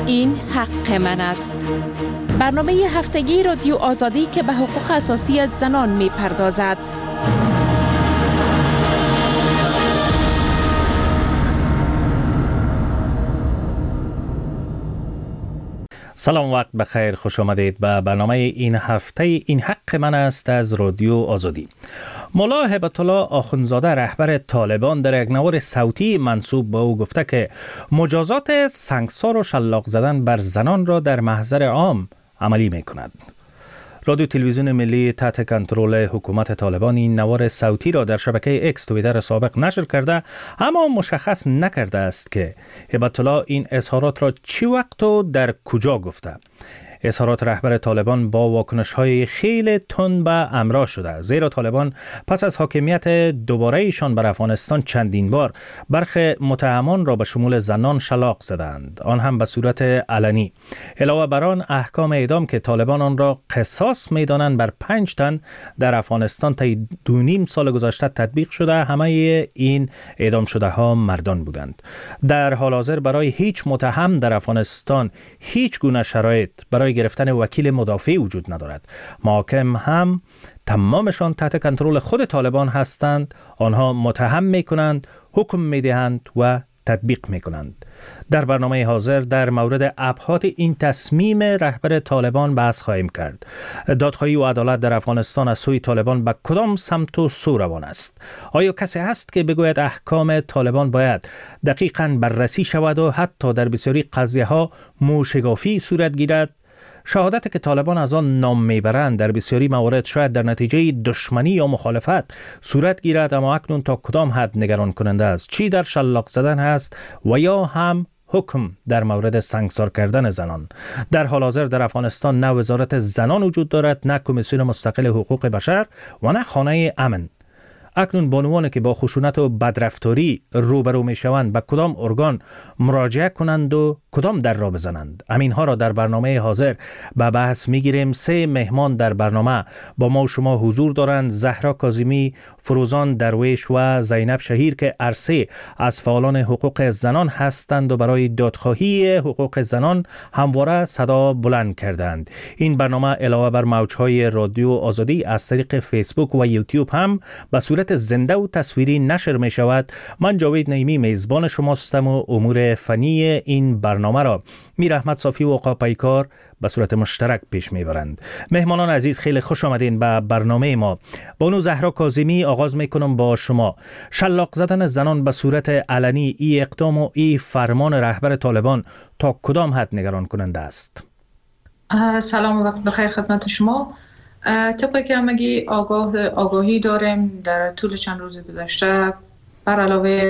این حق من است. برنامه هفتگی رادیو آزادی که به حقوق اساسی زنان می پردازد. سلام، وقت بخیر، خوش آمدید به برنامه این هفته این حق من است از رادیو آزادی. مولا هبت الله آخوندزاده رهبر طالبان در یک نوار صوتی منسوب به او گفته که مجازات سنگسار و شلاق زدن بر زنان را در محضر عام عملی می کند. رادیو تلویزیون ملی تحت کنترل حکومت طالبان این نوار صوتی را در شبکه اکس توییتر سابق نشر کرده، اما مشخص نکرده است که هبت الله این اظهارات را چی وقت و در کجا گفته. اظهارات رهبر طالبان با واکنش‌های خیلی تند به همراه شده، زیرا طالبان پس از حاکمیت دوباره ایشان بر افغانستان چندین بار برخی متهمان را به شمول زنان شلاق زدند، آن هم به صورت علنی. علاوه بر آن احکام اعدام که طالبان آن را قصاص می‌دانند بر 5 تن در افغانستان طی 2.5 سال گذشته تطبیق شده، همه این اعدام شده ها مردان بودند. در حال حاضر برای هیچ متهم در افغانستان هیچ گونه شرایط برای گرفتن وکیل مدافع وجود ندارد. محاکم هم تمامشان تحت کنترل خود طالبان هستند. آنها متهم می کنند، حکم می دهند و تطبیق می کنند. در برنامه حاضر در مورد ابعاد این تصمیم رهبر طالبان بحث خواهیم کرد. دادخواهی و عدالت در افغانستان از سوی طالبان به کدام سمت و سو روان است؟ آیا کسی هست که بگوید احکام طالبان باید دقیقاً بررسی شود و حتی در بسیاری قضیه ها موشگافی صورت گیرد؟ شهادت که طالبان از آن نام میبرند در بسیاری موارد شاید در نتیجه دشمنی یا مخالفت صورت گیرد، اما اکنون تا کدام حد نگران کننده است؟ چی در شلاق زدن هست و یا هم حکم در مورد سنگسار کردن زنان؟ در حال حاضر در افغانستان نه وزارت زنان وجود دارد، نه کمیسیون مستقل حقوق بشر و نه خانه امن. اکنون بانوانی که با خشونت و بدرفتاری روبرو می شوند به کدام ارگان مراجعه کنند و کدام در را بزنند؟ همینها را در برنامه حاضر به بحث می گیریم. 3 مهمان در برنامه با ما و شما حضور دارند: زهرا کاظمی، فروزان درویش و زینب شهیر که هر 3 از فعالان حقوق زنان هستند و برای دادخواهی حقوق زنان همواره صدا بلند کردند. این برنامه علاوه بر موجهای رادیو آزادی از طریق فیسبوک و یوتیوب هم به صورت زنده و تصویری نشر می شود. من جاوید نعیمی میزبان شماستم و امور فنی این برنامه را میر احمد صافی و آقا پیکار به صورت مشترک پیش میبرند. مهمانان عزیز، خیلی خوش آمدین به برنامه ما. بانو زهرا کاظمی، آغاز میکنم با شما. شلاق زدن زنان به صورت علنی، ای اقدام و ای فرمان رهبر طالبان تا کدام حد نگران کننده است؟ سلام و وقت بخیر خدمت شما. طبقی که همگی آگاهی داریم در طول چند روز گذشته، بر علاوه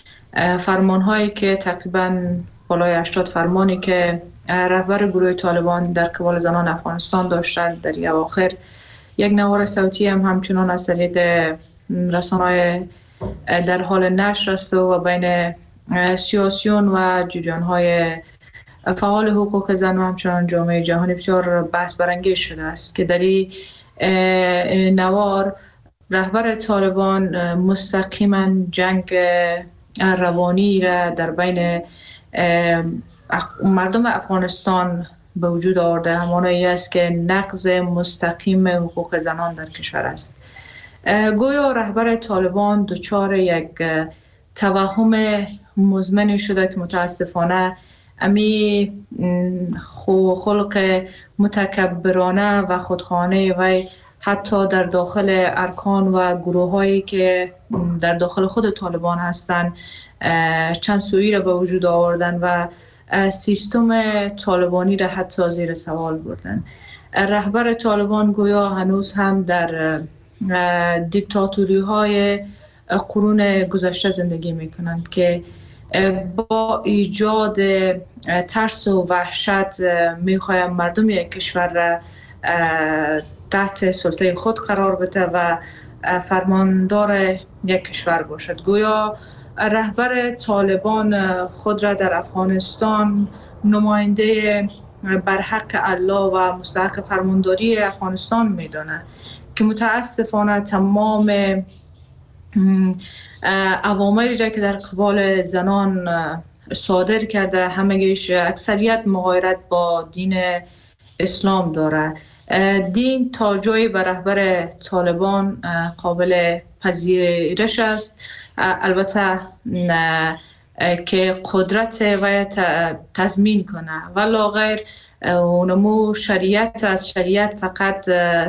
فرمانهایی که تقریباً بالای 80 فرمانی که رهبر گروه طالبان در قبال زنان افغانستان داشتند، در اواخر یک نوار صوتی هم همچنان از طریق رسانه‌های در حال نشر است و بین سیاسیون و جریان‌های فعال حقوق زن و همچنان جامعه جهانی بسیار بحث برانگیز شده است که در این نوار رهبر طالبان مستقیما جنگ روانی را در بین مردم افغانستان به وجود آورده، همانایی است که نقض مستقیم حقوق زنان در کشور است. گویا رهبر طالبان دچار یک توهم مزمن شده که متاسفانه امی خلق متکبرانه و خودخانه و حتی در داخل ارکان و گروه هایی که در داخل خود طالبان هستند چند سویی را به وجود آوردن و سیستم طالبانی را حتی زیر سوال بردن. رهبر طالبان گویا هنوز هم در دیکتاتوری های قرون گذشته زندگی می کنند که با ایجاد ترس و وحشت میخوایم مردم یک کشور را تحت سلطه خود قرار بده و فرماندار یک کشور باشد. گویا رهبر طالبان خود را در افغانستان نماینده برحق الله و مستحق فرمانداری افغانستان میدانه که متاسفانه تمام اوامری را که در قبال زنان صادر کرده، همگیش اکثریت مغایرت با دین اسلام داره. دین تا جایی به رهبر طالبان قابل پذیرش است، البته که قدرت و تضمین کنه، ولی غیر اونمو شریعت از شریعت فقط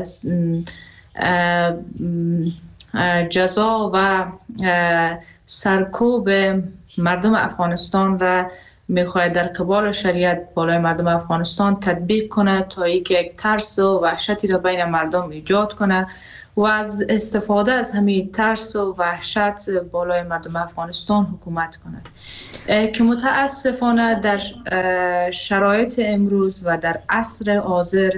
جزا و سرکوب مردم افغانستان را میخواهد در قبال شریعت بالای مردم افغانستان تطبیق کنه تا اینکه یک ترس و وحشتی را بین مردم ایجاد کنه و از استفاده از همین ترس و وحشت بالای مردم افغانستان حکومت کند، که متاسفانه در شرایط امروز و در عصر حاضر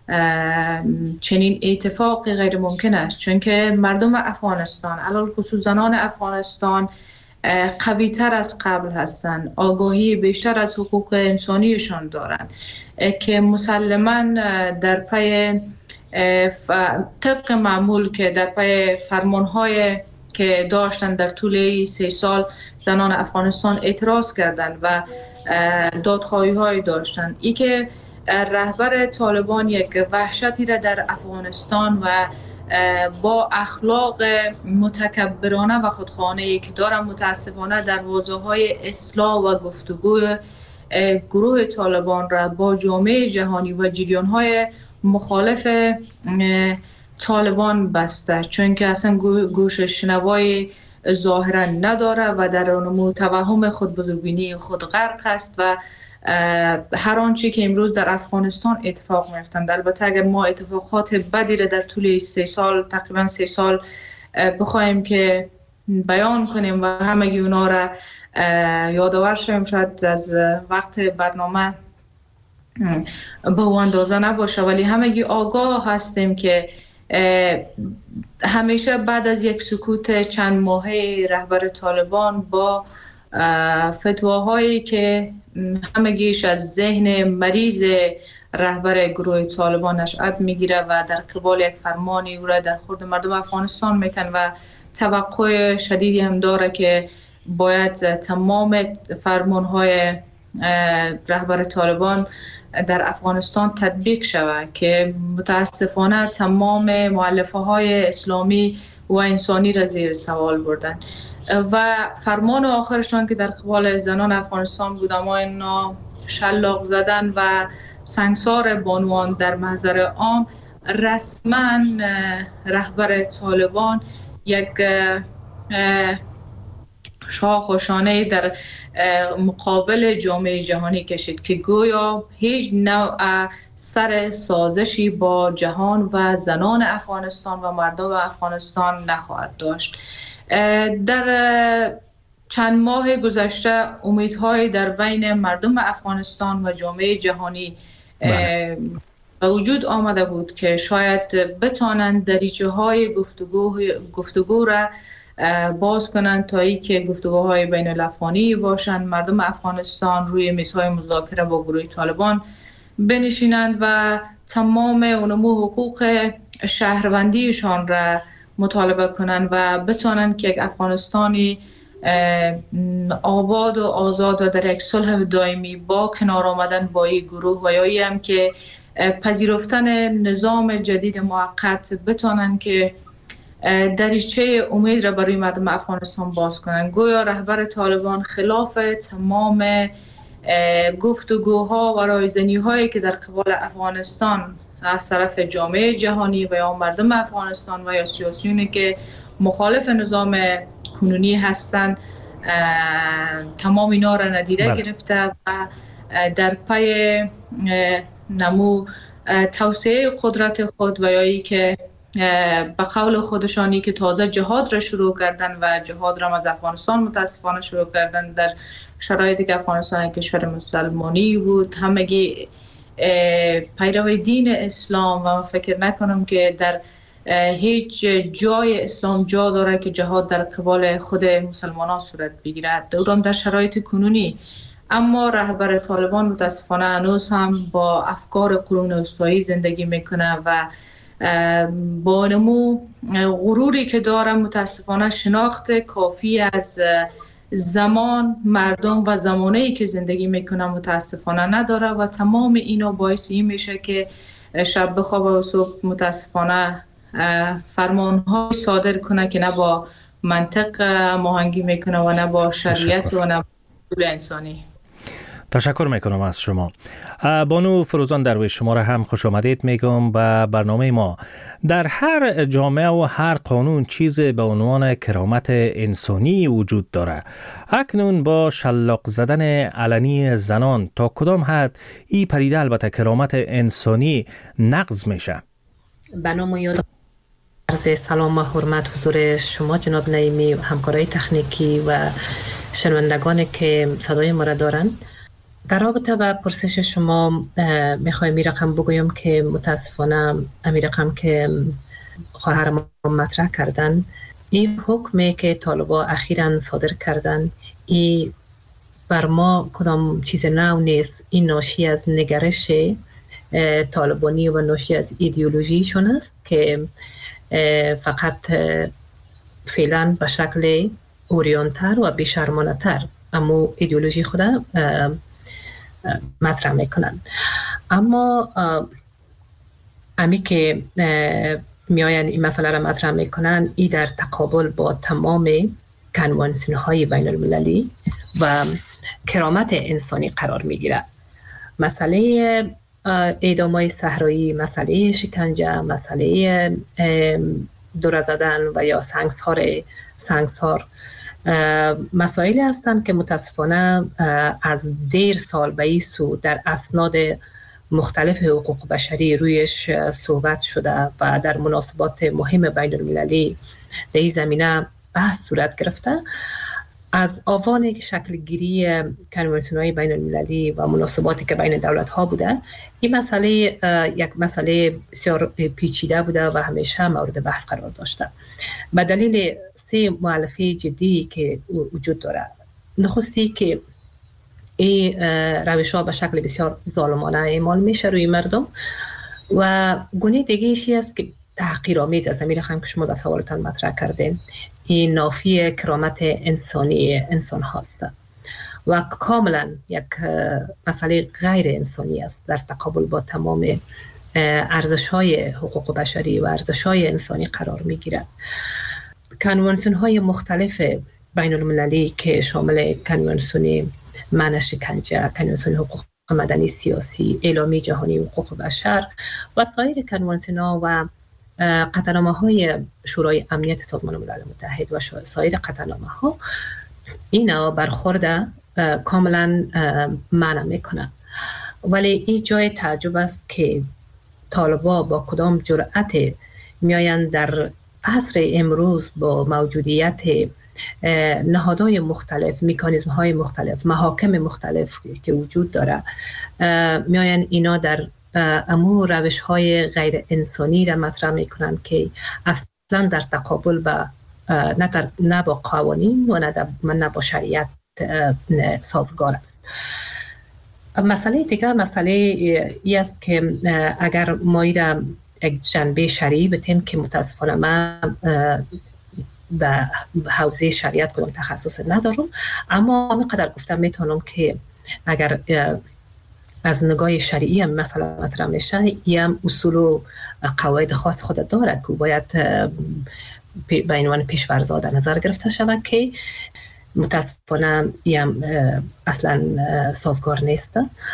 چنین اتفاقی غیر ممکن است، چون که مردم افغانستان علل خصوص زنان افغانستان قوی تر از قبل هستند، آگاهی بیشتر از حقوق انسانیشان دارند که مسلماً در پی طبق معمول که در پی فرمانهای که داشتن در طول 3 سال زنان افغانستان اعتراض کردند و دادخواهی های داشتند. ای که رهبر طالبان یک وحشتی را در افغانستان و با اخلاق متکبرانه و خودخواهانه‌ای که دارن متاسفانه در حوزه‌های اصلاح و گفتگو گروه طالبان را با جامعه جهانی و جریان‌های مخالف طالبان بسته، چون که اصلا گوش شنوای ظاهرا نداره و در اون توهم خود بزرگبینی خود غرق است و هر آنچه که امروز در افغانستان اتفاق میفتند. البته اگر ما اتفاقات بدی را در طول 3 سال تقریبا 3 سال بخوایم که بیان کنیم و همگی اونا را یادآور شویم، شاید از وقت برنامه به اون اندازه نباشه، ولی همگی آگاه هستیم که همیشه بعد از یک سکوت چند ماهه رهبر طالبان با فتواهایی که همگیش از ذهن مریض رهبر گروه طالبان نشأت میگیره و در قبال یک فرمانی او را در خورد مردم افغانستان میتن و توقع شدیدی هم داره که باید تمام فرمانهای رهبر طالبان در افغانستان تطبیق شود، که متاسفانه تمام مؤلفه های اسلامی و انسانی را زیر سوال بردن و فرمان آخرشان که در قبال زنان افغانستان بود اما اینا شلاق زدن و سنگسار بانوان در محضر عام. رسما رهبر طالبان یک شاخ و شانه در مقابل جامعه جهانی کشید که گویا هیچ نوع سر سازشی با جهان و زنان افغانستان و مردم افغانستان نخواهد داشت. در چند ماه گذشته امیدهای در بین مردم افغانستان و جامعه جهانی به وجود آمده بود که شاید بتانند دریچه های گفتگو را باز کنند تا ای که گفتگوهای بین الافغانی باشند، مردم افغانستان روی میزهای مذاکره با گروه طالبان بنشینند و تمام اونمو حقوق شهروندیشان را مطالبه کنند و بتانند که یک افغانستانی آباد و آزاد و در یک صلح دائمی با کنار آمدن با این گروه و یا هم که پذیرفتن نظام جدید موقت بتانند که دریچه امید را برای مردم افغانستان باز کنند. گویا رهبر طالبان خلاف تمام گفتگوها و رایزنی‌هایی که در قبال افغانستان از طرف جامعه جهانی و یا مردم افغانستان و یا سیاسیونی که مخالف نظام کنونی هستند تمام اینا را ندیده گرفته و در پی نمو توسعه قدرت خود و یا ای که به قول خودشانی که تازه جهاد را شروع کردن و جهاد را از افغانستان متاسفانه شروع کردن در شرایطی که افغانستان کشور مسلمانی بود، همگی پیرو دین اسلام و فکر نکنم که در هیچ جای اسلام جا داره که جهاد در قبال خود مسلمانان صورت بگیرد، دورم در شرایط کنونی. اما رهبر طالبان متاسفانه هنوز هم با افکار قرون وسطایی زندگی میکنه و با نمو غروری که داره متاسفانه شناخت کافی از زمان، مردم و زمانه‌ای که زندگی میکنه متاسفانه نداره و تمام اینا باعث این میشه که شب بخواب و صبح متاسفانه فرمان‌های صادر کنه که نه با منطق ماهنگی میکنه و نه با شریعت و نه با اصول انسانی. تشکر میکنم از شما. بانو فروزان درویش، شما را هم خوش آمدید میگم به برنامه ما. در هر جامعه و هر قانون چیزی به عنوان کرامت انسانی وجود داره. اکنون با شلاق زدن علنی زنان تا کدام حد این پدیده البته کرامت انسانی نقض میشه؟ به نام و یاد عرض سلام و حرمت حضور شما جناب نعیمی و همکارای تکنیکی و شنوندگانی که صدای ما را دارن. در رابطه با پرسش شما میخوایم این رقم بگویم که متاسفانه این رقم که خواهر ما مطرح کردن، این حکمی که طالبا اخیراً صادر کردن، این بر ما کدام چیز نو نیست. این ناشی از نگرش طالبانی و ناشی از ایدئولوژیشون است که فقط فعلا به شکل اوریانتر و بیشرمانه تر اما ایدئولوژی خود مطرح میکنن. اما امی که میاین این مسئله را مطرح میکنن، این در تقابل با تمام کنوانسیون های بین المللی و کرامت انسانی قرار میگیره. مسئله اعدام‌های صحرایی، مسئله شکنجه، مسئله دور زدن و یا سنگسار مسائلی هستند که متاسفانه از دیر سال به این سو در اسناد مختلف حقوق بشری رویش صحبت شده و در مناسبات مهم بین المللی در این زمینه بحث صورت گرفته. از آوان شکل گیری کنوانسیون‌های بین المللی و مناسباتی که بین دولت‌ها بوده، این مسئله یک مسئله بسیار پیچیده بوده و همیشه مورد بحث قرار داشته. به دلیل 3 مؤلفه جدی که وجود داره. نخستی که این روش‌ها به شکل بسیار ظالمانه اعمال میشه روی مردم و گونه دیگه ایشی است که تحقیرآمیز است. امیر خانم که شما در سوالتان مطرح کردین، این نافی کرامت انسانی انسان هاست و کاملا یک مسئله غیر انسانی است در تقابل با تمام ارزش‌های حقوق بشری و ارزش‌های انسانی قرار می‌گیرد. کنوانسیون‌های مختلف بین المللی که شامل کنوانسیون منع شکنجه، کنوانسیون حقوق مدنی سیاسی، اعلامیه جهانی حقوق بشر و سایر کنوانسیون‌ها و قطعنامه‌های شورای امنیت سازمان ملل متحد و سایر قطعنامه‌ها اینا برخورد کاملا منع میکنه. ولی این جای تعجب است که طالبا با کدام جرأت میآیند در عصر امروز با موجودیت نهادهای مختلف، مکانیزم‌های مختلف، محاکم مختلف که وجود داره، میآیند اینا در امو روش‌های غیر انسانی را مطرح میکنن که اصلا در تقابل با نه با قوانین و نه با شریعت سازگار است. مسئله دیگه مسئله ای است که اگر ما را یک جنبه شرعی بتیم که متاسفانه من به حوزه شریعت کدام تخصص ندارم، اما همینقدر گفتم میتونم که اگر از نگاه شرعی هم مثلا مطرح میشه، این هم اصول و قواعد خاص خود داره که باید به عنوان پیش‌فرض در نظر گرفته شود که متاسفانه این اصلا سازگار نیست.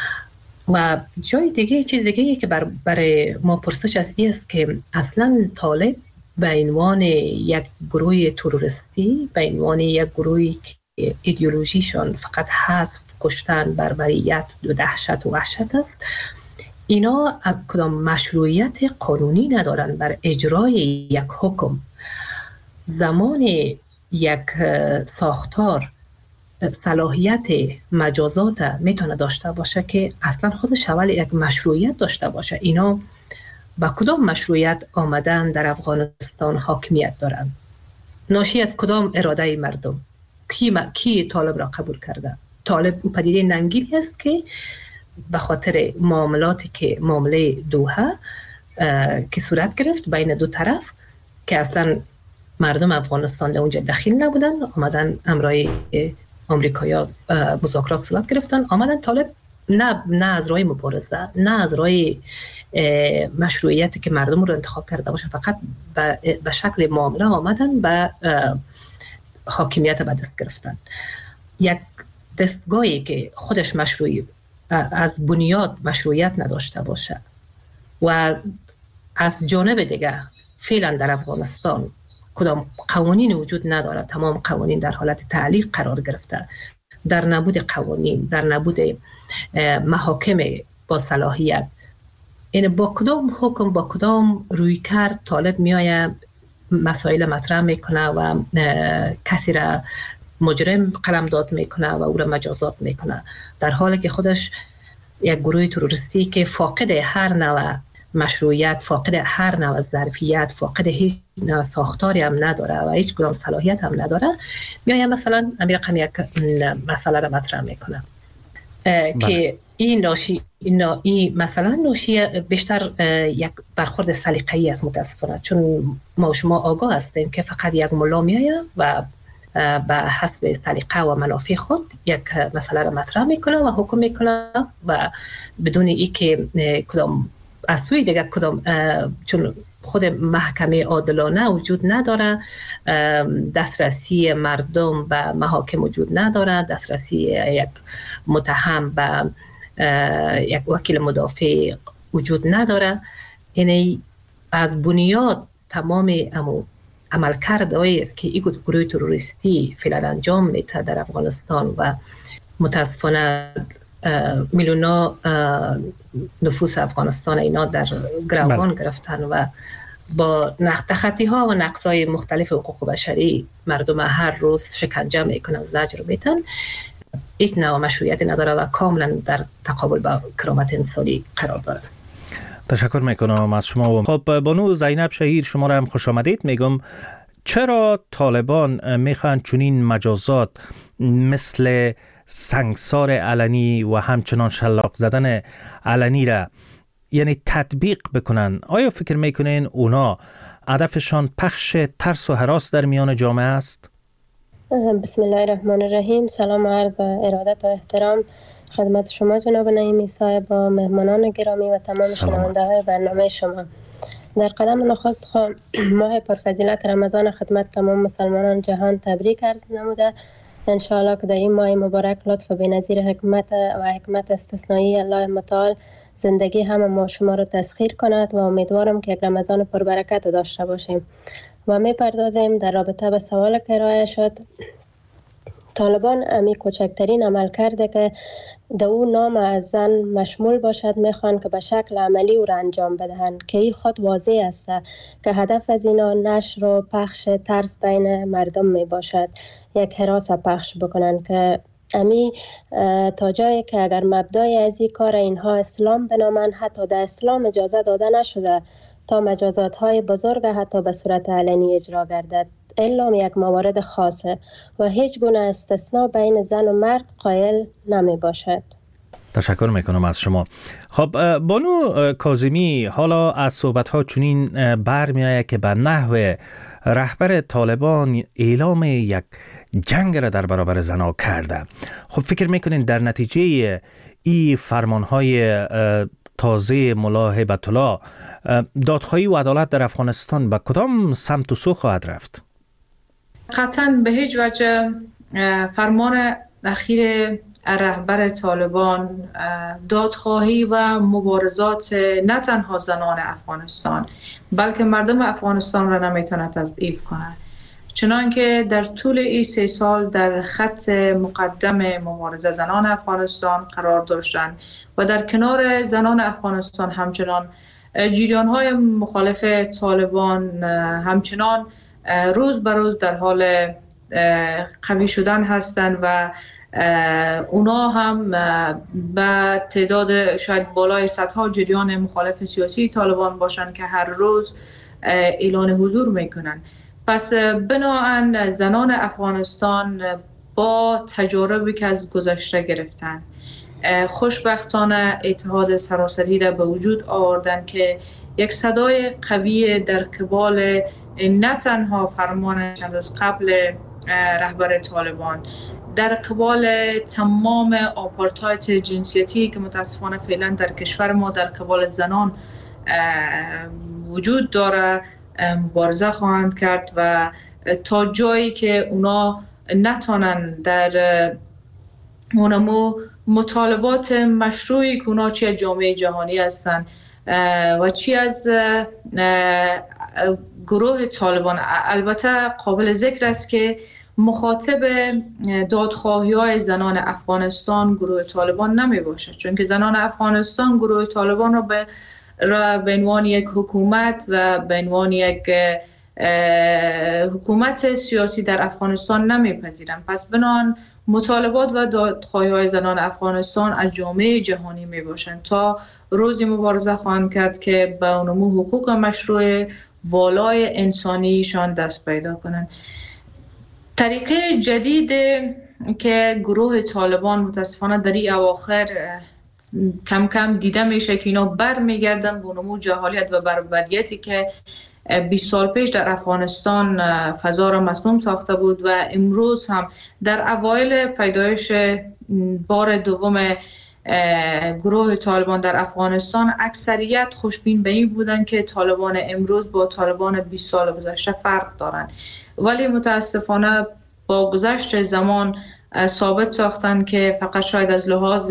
و جای دیگه چیز دیگه که برای ما پرسش از این است که اصلا طالب به عنوان یک گروه تروریستی، به عنوان یک گروهی که ایدئولوژیشون فقط حذف، کشتن، بربریت و دهشت و وحشت است، اینا کدام مشروعیت قانونی ندارن بر اجرای یک حکم. زمان یک ساختار صلاحیت مجازات میتونه داشته باشه که اصلا خودش اول یک مشروعیت داشته باشه. اینا با کدام مشروعیت آمدن در افغانستان حاکمیت دارن؟ ناشی از کدام اراده مردم؟ کی طالب را قبول کرده؟ طالب او پدیده ننگینی است که به خاطر معاملاتی که معامله دوحه که صورت گرفت بین دو طرف که اصلا مردم افغانستان در اونجا دخیل نبودن، آمدن امرای آمریکایی‌ها مذاکرات صورت گرفتن، آمدن طالب نه از راه مبارزه، نه از راه مشروعیتی که مردم رو انتخاب کرده باشن، فقط به شکل معامله آمدن و حاکمیت به دست گرفتن. یک دستگاهی که خودش مشروعی از بنیاد مشروعیت نداشته باشه و از جانب دیگه فعلا در افغانستان کدام قوانین وجود نداره، تمام قوانین در حالت تعلیق قرار گرفته، در نبود قوانین، در نبود محاکم با صلاحیت، این با کدام حکم، با کدام رویکرد طالب میآید مسائل مطرح میکنه و کسی را مجرم قلمداد میکنه و او را مجازات میکنه، در حالی که خودش یک گروه تروریستی که فاقد هر نوع مشروعیت، فاقد هر نوع ظرفیت، فاقد هیچ نوع ساختاری هم نداره و هیچ کدام صلاحیت هم نداره، میآید مثلا امیر قم یک مسئله را مطرح میکنه که این مثلا ناشی بیشتر یک برخورد سلیقه‌ای است متاسفانه، چون ما شما آگاه هستیم که فقط یک ملا میآید و به حسب سلیقه و منافع خود یک مسئله را مطرح میکنه و حکم میکنه و بدون ای که کدام از سوی دیگه کدام، چون خود محکمه عادلانه وجود نداره، دسترسی مردم به محاکم وجود نداره، دسترسی یک متهم به یک وکیل مدافع وجود نداره، یعنی از بنیاد تمام عملکردهای که این گروه تروریستی فعلا انجام میده در افغانستان و متاسفانه میلیون‌ها نفوس افغانستان اینا در گروگان گرفتن و با تخطی ها و نقص های مختلف حقوق بشری مردم هر روز شکنجه میکنن، زجر میتن، هیچ نوع مشروعیتی نداره و کاملا در تقابل با کرامت انسانی قرار داره. تشکر میکنم از شما. خب بانو زینب شهیر، شما را هم خوش آمدید. میگم چرا طالبان میخوان چنین مجازات مثل سنگسار علنی و همچنان شلاق زدن علنی را یعنی تطبیق بکنن؟ آیا فکر میکنین اونا هدفشان پخش ترس و هراس در میان جامعه است؟ بسم الله الرحمن الرحیم. سلام و عرض ارادت و احترام خدمت شما جناب نعیمی صاحب و مهمانان گرامی و تمام شنونده های برنامه شما. در قدم نخست ماه پرفضیلت رمضان خدمت تمام مسلمانان جهان تبریک عرض نموده. انشاءالله که در این ماه مبارک لطف و بی‌نظیر حکمت استثنایی الله متعال زندگی همه ما شما را تسخیر کند و امیدوارم که یک رمضان پربرکت داشته باشیم. و می پردازیم در رابطه به سوال که ارائه شد. طالبان امی کوچکترین عمل کرده که در او نام از زن مشمول باشد میخوان که به شکل عملی او را انجام بدهند که این خود واضح است که هدف از اینا نشر و پخش ترس بین مردم می باشد، یک هراس پخش بکنند که امی تا جایی که اگر مبدای از این کار اینها اسلام بنامند، حتی در اسلام اجازه داده نشده تا مجازات های بزرگ حتی به صورت علنی اجرا گردد، الا یک موارد خاصه و هیچ گونه استثناء بین زن و مرد قائل نمی باشد. تشکر میکنم از شما. خب بانو کاظمی، حالا از صحبت ها چنین برمی آید که به نحو رهبر طالبان اعلام یک جنگ را در برابر زنها کرده. خب فکر میکنین در نتیجه این فرمان های تازه ملا هیبت الله دادخواهی و عدالت در افغانستان به کدام سمت و سو خواهد رفت؟ قطعاً به هیچ وجه فرمان اخیر رهبر طالبان دادخواهی و مبارزات نه تنها زنان افغانستان بلکه مردم افغانستان را نمیتونه تضعیف کنه، چنانکه در طول این 3 سال در خط مقدم مبارزه زنان افغانستان قرار داشتند و در کنار زنان افغانستان همچنان جریان‌های مخالف طالبان همچنان روز به روز در حال قوی شدن هستند و اونا هم به تعداد شاید بالای صدها جریان مخالف سیاسی طالبان باشند که هر روز اعلان حضور میکنن. پس بناهن زنان افغانستان با تجاربی که از گذشته گرفتن خوشبختانه اتحاد سراسری را به وجود آوردن که یک صدای قوی در قبال نه تنها فرمان چند روز قبل رهبر طالبان در قبال تمام آپارتایت جنسیتی که متاسفانه فعلا در کشور ما در قبال زنان وجود داره مبارزه خواهند کرد و تا جایی که اونا نتونن در اونمو مطالبات مشروعی که اونا چی از جامعه جهانی هستن و چی از گروه طالبان. البته قابل ذکر است که مخاطب دادخواهی های زنان افغانستان گروه طالبان نمی باشد، چون که زنان افغانستان گروه طالبان را به عنوان یک حکومت و به عنوان یک حکومت سیاسی در افغانستان نمیپذیرند. پس بنان مطالبات و دادخواهی‌های زنان افغانستان از جامعه جهانی می باشند تا روزی مبارزه خواهند کرد که به اونمو حقوق مشروع والای انسانیشان دست پیدا کنند. طریقه جدید که گروه طالبان متاسفانه در این اواخر کم کم دیده میشه که اینا برمیگردن به اونمو جهالیت و بربریتی که 20 سال پیش در افغانستان فضا را مسموم ساخته بود و امروز هم در اوایل پیدایش بار دوم گروه طالبان در افغانستان اکثریت خوشبین به این بودن که طالبان امروز با طالبان 20 سال گذشته فرق دارن، ولی متاسفانه با گذشت زمان ثابت ساختن که فقط شاید از لحاظ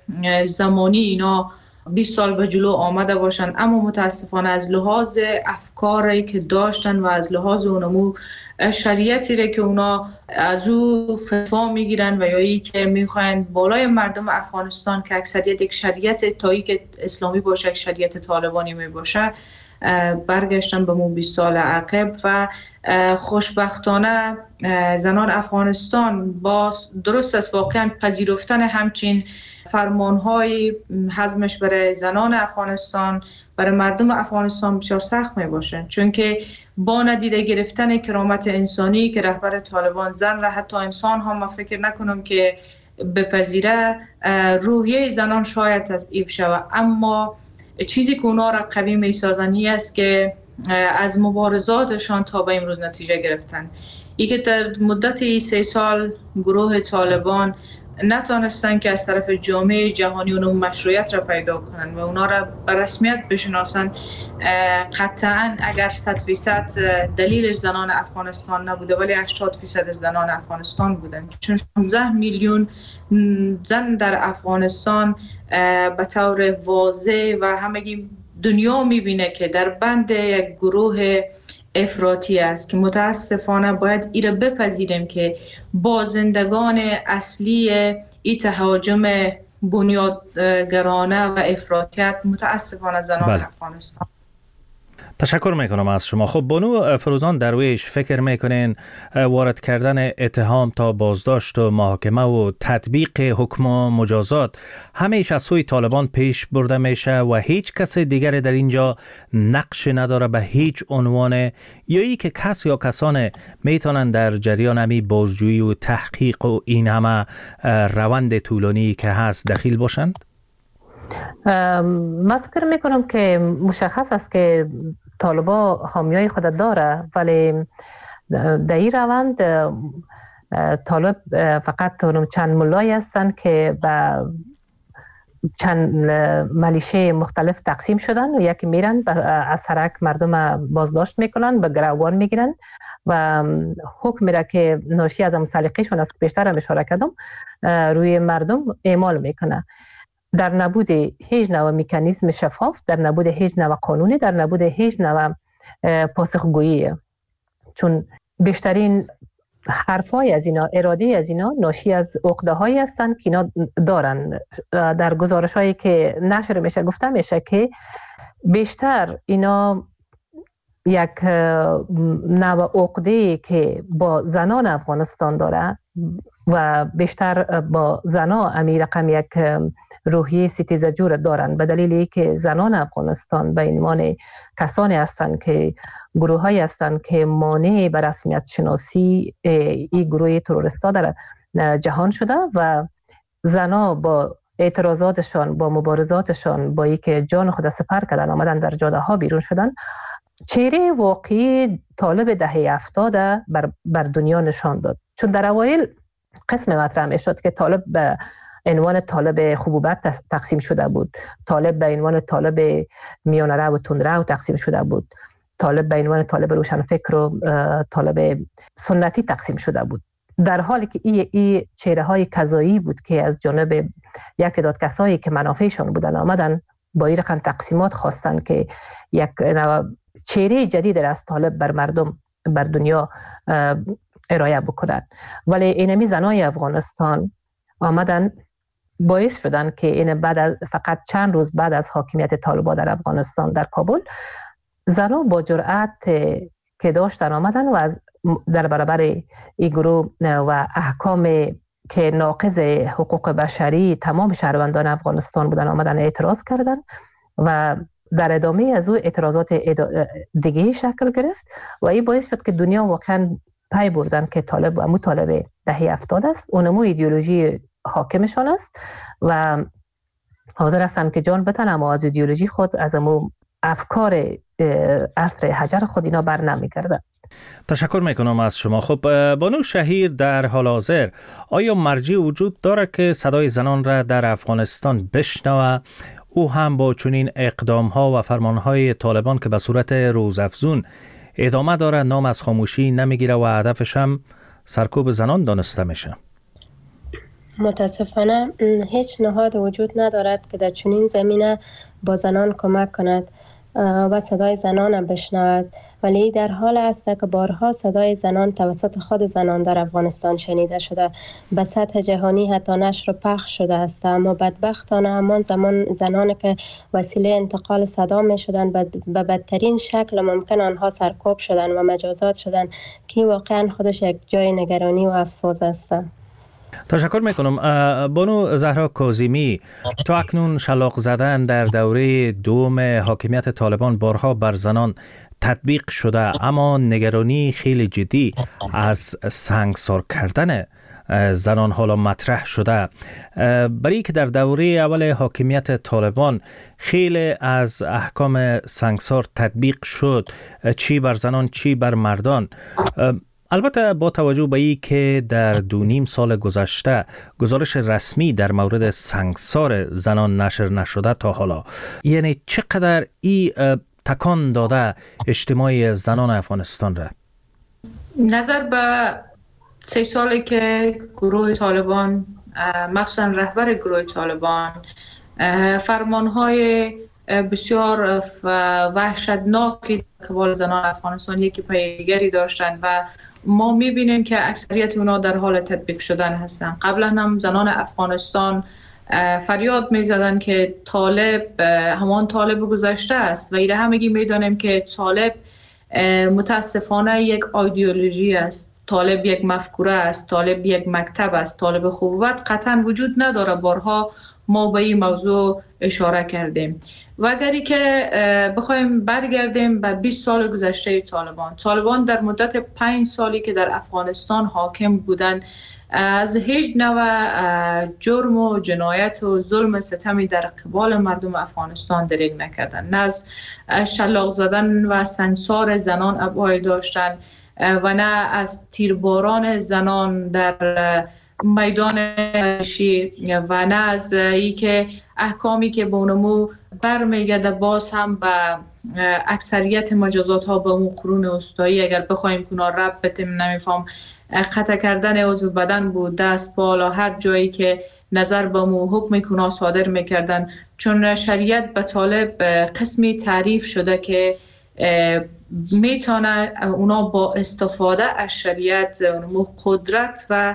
زمانی اینا 20 سال به جلو آمده باشند، اما متاسفانه از لحاظ افکاری که داشتن و از لحاظ اونمو شریعتی را که اونا از او فتوا میگیرن و یا ای که میخواین بالای مردم افغانستان که اکثریت یک شریعت تایی که اسلامی باشه یک شریعت طالبانی میباشه برگشتن به مو 20 سال عقب و خوشبختانه زنان افغانستان با درست است واقعا پذیرفتن همچین فرمانهای حزمش برای زنان افغانستان برای مردم افغانستان بسیار سخت می باشند، چون که با ندیده گرفتن کرامت انسانی که رهبر طالبان زن را حتی انسان هم فکر نکنم که بپذیره، روحیه زنان شاید از ایف شود، اما چیزی که اونا را قوی می سازن است که از مبارزاتشان تا به امروز نتیجه گرفتن. ای که در مدت 3 سال گروه طالبان نتونستن که از طرف جامعه جهانی اونو مشروعیت را پیدا کنن و اونا را به رسمیت بشناسن. قطعا اگر 100% دلیلش زنان افغانستان نبوده ولی 80% زنان افغانستان بودن، چون 16 میلیون زن در افغانستان به طور واضح و همگی دنیا میبینه که در بند یک گروه افراطی است که متاسفانه باید ایره بپذیریم که بازندگان اصلی ای تهاجم بنیادگرانه و افراطیت متاسفانه زنان افغانستان. تشکر میکنم از شما. خب بانو فروزان درویش، فکر میکنین وارد کردن اتهام تا بازداشت و محاکمه و تطبیق حکم و مجازات همیشه از سوی طالبان پیش برده میشه و هیچ کس دیگر در اینجا نقش نداره به هیچ عنوان، یا ای که کس یا کسان میتونن در جریان همی بازجویی و تحقیق و این همه روند طولانی که هست دخیل باشند؟ من فکر میکنم که مشخص است که طالبا حامیای خود داره، ولی در این روند طالب فقط چند ملای هستند که به چند ملیشه مختلف تقسیم شدن و یکی میرن از سرک مردم بازداشت میکنن، به گروگان میگیرن و حکم میره که ناشی از سلیقه‌شون است که بیشتر هم اشاره کردم روی مردم اعمال میکنه. در نبود هیچ نوع مکانیزم شفاف، در نبود هیچ نوع قانونی، در نبود هیچ نوع پاسخگویی، چون بیشترین حرفای از اینا، اراده از اینا ناشی از عقده هایی هستند که اینا دارن. در گزارش هایی که نشر میشه گفته میشه که بیشتر اینا یک نوع عقده که با زنان افغانستان داره و بیشتر با زنان امی رقم یک روحیه ستیزه جور دارن، به دلیلی که زنان افغانستان به عنوان کسانی هستند که گروه هایی هستند که مانع به رسمیت شناسی این گروه تروریستا در جهان شده و زنان با اعتراضاتشان، با مبارزاتشان، با اینکه جان خود سپر کردن آمدن در جاده ها بیرون شدن، چهره واقعی طالب دهه 70 بر دنیا نشان داد. چون در اوایل قسم مطرح میشد که طالب به عنوان طالب خوبوبت تقسیم شده بود، طالب به عنوان طالب میانه رو و تندرو تقسیم شده بود، طالب به عنوان طالب روشنفکر و طالب سنتی تقسیم شده بود، در حالی که این چهره های کذایی بود که از جانب یک تعداد کسایی که منافعشان بودن آمدن با این رقم تقسیمات خواستن که یک چهره جدید از طالب بر مردم بر دنیا ارائه بکنن. ولی اینمی زنای افغانستان آمدن باعث شدن که این بعد از فقط چند روز بعد از حاکمیت طالبان در افغانستان در کابل، زنان با جرأت که داشتن آمدن و از در برابر این گروه و احکام که ناقض حقوق بشری تمام شهروندان افغانستان بودن آمدن اعتراض کردن و در ادامه از او اعتراضات دیگه شکل گرفت و این باعث شد که دنیا واقعا پی بردن که طالب و طالب دهه 70 است، اونمو ایدئولوژی حاکمشان است و حاضر هستن که جان بتن اما از ایدئولوژی خود، از امو افکار عصر حجر خود اینا بر نمی‌گردن. تشکر میکنم از شما. خب بانو شهیر، در حال حاضر آیا مرجع وجود داره که صدای زنان را در افغانستان بشنوه؟ او هم با چنین اقدام ها و فرمان های طالبان که به صورت روزافزون ادامه داره نام از خاموشی نمیگیره و هدفش هم سرکوب زنان دانسته میشه؟ متاسفانه هیچ نهاد وجود ندارد که در چنین زمینه با زنان کمک کند و صدای زنان بشنود، ولی در حال است که بارها صدای زنان توسط خود زنان در افغانستان شنیده شده، به سطح جهانی حتی نشر و پخش شده است، اما بدبختانه همان زنانی که وسیله انتقال صدا می شدند به بدترین شکل ممکن آنها سرکوب شدند و مجازات شدند که واقعا خودش یک جای نگرانی و افسوس است. تشکر میکنم. بانو زهرا کاظمی، تا اکنون شلاق زدن در دوره دوم حاکمیت طالبان بارها بر زنان تطبیق شده، اما نگرانی خیلی جدی از سنگسار کردن زنان حالا مطرح شده. برای که در دوره اول حاکمیت طالبان خیلی از احکام سنگسار تطبیق شد، چی بر زنان چی بر مردان. البته با توجه به این که در 2.5 سال گذشته گزارش رسمی در مورد سنگسار زنان نشر نشده تا حالا، یعنی چقدر این تکان داده اجتماع زنان افغانستان را؟ نظر به 3 سالی که گروه طالبان، مخصوصا رهبر گروه طالبان، فرمانهای بسیار وحشتناکی که زنان افغانستان یکی پای دیگری داشتند و ما میبینیم که اکثریت اونا در حال تطبیق شدن هستن. قبلا هم زنان افغانستان فریاد میزدن که طالب همان طالب گذشته است و ایره همگی میدانیم که طالب متاسفانه یک ایدئولوژی است، طالب یک مفکوره است، طالب یک مکتب است، طالب خوبوت قطعا وجود نداره. بارها ما به این موضوع اشاره کردیم و اگری که بخوایم برگردیم به 20 سال گذشته طالبان در مدت 5 سالی که در افغانستان حاکم بودن از هیچ نوع جرم و جنایت و ظلم و ستمی در قبال مردم افغانستان دریغ نکردن. نه از شلاق زدن و سنگسار زنان ابایی داشتن و نه از تیرباران زنان در میدان ورزشی و نه از ای که احکامی که به اونمو برمیگرده باز هم به اکثریت مجازات ها به اون قرون وسطایی، اگر بخوایم که اونا رب بتیم نمیفهم، قطع کردن عضو بدن بود، دست بالا هر جایی که نظر به مو حکم کنا صادر میکردن، چون شریعت به طالب قسمی تعریف شده که میتونه اونا با استفاده از شریعت قدرت و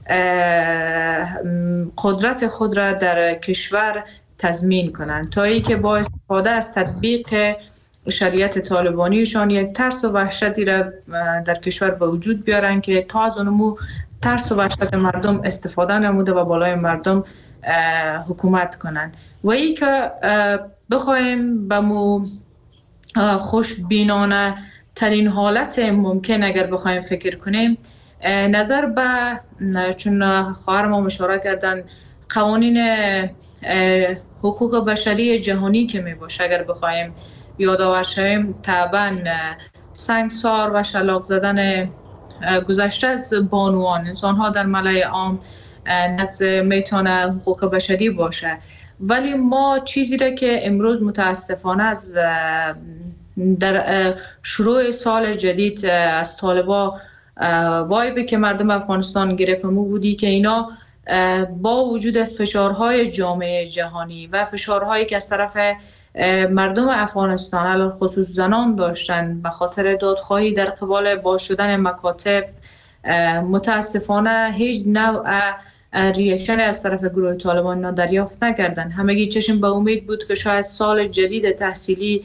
قدرت خود را در کشور تضمین کنند، تا ای که با استفاده از تطبیق شریعت طالبانیشان یک ترس و وحشتی را در کشور به وجود بیارن که تا از اونمو ترس و وحشت مردم استفاده نموده و بالای مردم حکومت کنن. و ای که بخوایم به مو خوشبینانه ترین حالت ممکن اگر بخوایم فکر کنیم، نظر به چون خواهر ما اشاره کردن قوانین حقوق بشری جهانی که می باشه، اگر بخوایم یادآور شویم، طبعا سنگسار و شلاق زدن گذشته از بانوان، انسان‌ها در ملأ عام نقض میتونه حقوق بشری باشه، ولی ما چیزی را که امروز متاسفانه از در شروع سال جدید از طالبا وایبی که مردم افغانستان گرفتمو بودی که اینا با وجود فشارهای جامعه جهانی و فشارهایی که از طرف مردم افغانستان علاوه خصوص زنان داشتن به خاطر دادخواهی در قبال باز شدن مکاتب، متاسفانه هیچ نوع ریاکشن از طرف گروه طالبان دریافت نکردن. همگی چشم به امید بود که شاید سال جدید تحصیلی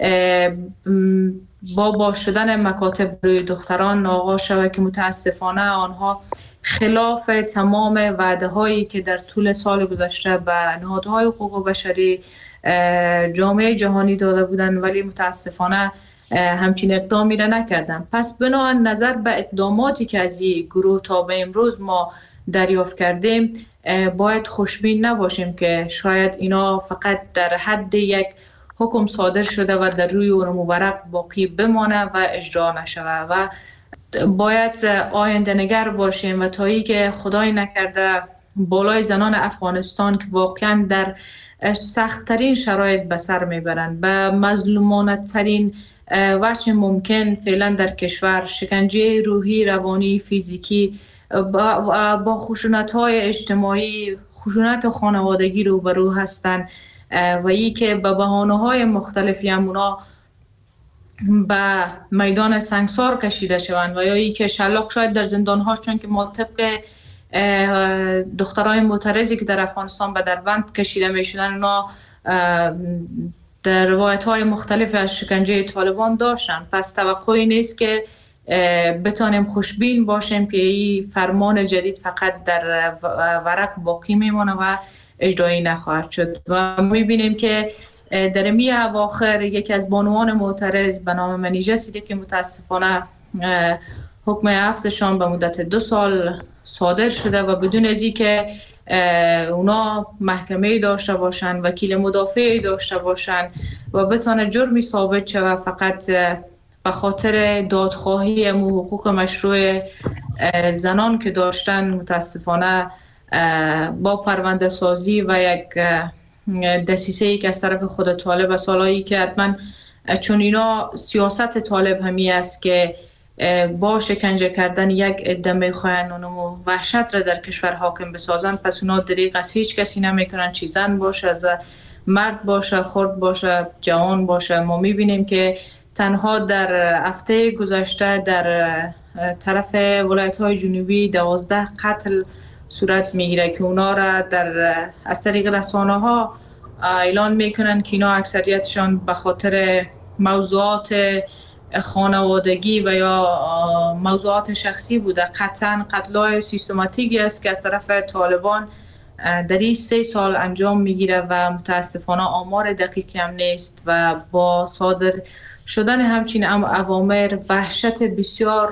با باز شدن مکاتب روی دختران آغاز شود که متاسفانه آنها خلاف تمام وعده هایی که در طول سال گذشته به نهادهای حقوق بشری جامعه جهانی داده بودند، ولی متاسفانه همچین اقدامی را نکردند. پس بنابراین نظر به اقداماتی که از این گروه تا به امروز ما دریافت کردیم باید خوشبین نباشیم که شاید اینا فقط در حد یک حکم صادر شده و در روی اون مورق باقی بمانه و اجرا نشوه و باید آینده نگر باشیم و تا که خدای نکرده بالای زنان افغانستان که واقعا در سخت‌ترین شرایط به سر میبرند، به مظلومانه ترین وجه ممکن فعلا در کشور شکنجه روحی، روانی، فیزیکی با خشونت‌های اجتماعی، خشونت خانوادگی روبرو هستند و ای که به بهانه‌های مختلفی اونا به میدان سنگسار کشیده شوند و یا ای که شلاق شاید در زندان‌ها، چون که ما طبق دخترای معترضی که در افغانستان به دربند کشیده میشدن اونا در روایت‌های مختلف از شکنجه طالبان داشتن. پس توقعی نیست که بتانیم خوشبین باشیم که این فرمان جدید فقط در ورق باقی میمونه و اجرایی نخواهد شد و میبینیم که در می اواخر یکی از بانوان معترض به نام منیژه سیدی که متاسفانه حکم حبسشان به مدت 2 سال صادر شده و بدون از اینکه اونا محکمه داشته باشن، وکیل مدافعی داشته باشن و بتونه جرمی ثابت شه و فقط به خاطر دادخواهی حقوق مشروع زنان که داشتن متاسفانه با پرونده سازی و یک دسیسه‌ای که از طرف خود طالب سالایی که حتما چون اینا سیاست طالب همی است که با شکنجه کردن یک عده میخواین اونمو وحشت را در کشور حاکم بسازن، پس اونا دریغ از هیچ کسی نمیکنن، چی زن باشه، از مرد باشه، خرد باشه، جوان باشه. ما میبینیم که تنها در هفته گذشته در طرف ولایت‌های جنوبی 12 قتل صورت میگیره که اونا را از طریق رسانه‌ها اعلان میکنن که اینا اکثریتشان به خاطر موضوعات خانوادگی و یا موضوعات شخصی بوده. قطعاً قتل‌های سیستماتیکی است که از طرف طالبان در این 3 سال انجام میگیره و متاسفانه آمار دقیقی هم نیست و با صادر شدن همچین اوامر وحشت بسیار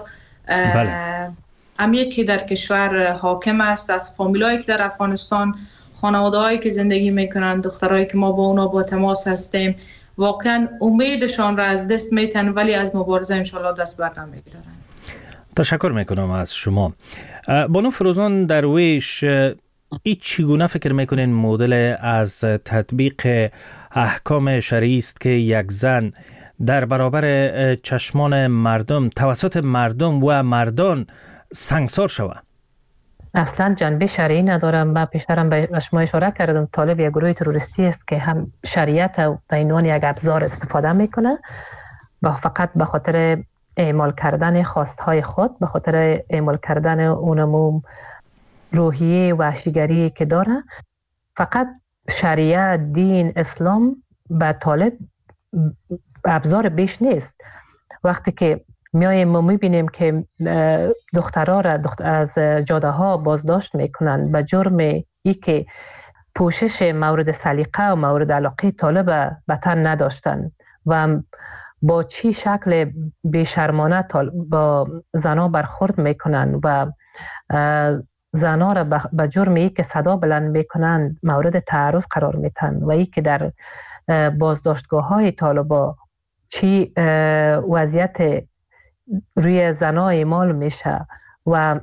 عمیقی در کشور حاکم است. از فامیلایی که در افغانستان، خانواده‌هایی که زندگی میکنن، دخترایی که ما با اونا با تماس هستیم، واقعا امیدشان را از دست میتن ولی از مبارزه انشالله دست بر نمیدارن. تشکر میکنم از شما. بانو فروزان درویش، ای چگونه فکر میکنین مدل از تطبیق احکام شرعی است که یک زن در برابر چشمان مردم توسط مردم و مردان سنگسار شود؟ اصلا جنبه شرعی ندارم. من پیشترم به شما اشاره کردم طالب یک گروه تروریستی است که هم شریعت به عنوان یک ابزار استفاده میکنه و فقط به خاطر اعمال کردن خواستهای خود، به خاطر اعمال کردن اونمو روحیه وحشیگری که داره. فقط شریعت، دین، اسلام به طالب ابزار بیش نیست. وقتی که میایم ما میبینیم که دخترها را از جاده ها بازداشت میکنن به جرم ای که پوشش مورد سلیقه و مورد علاقه طالب به تن نداشتن و با چی شکل بیشرمانه با زنها برخورد میکنن و زنها را به جرم ای که صدا بلند میکنن مورد تعرض قرار میتن و ای که در بازداشتگاه های طالبا چی وضعیت روی زنا اعمال میشه و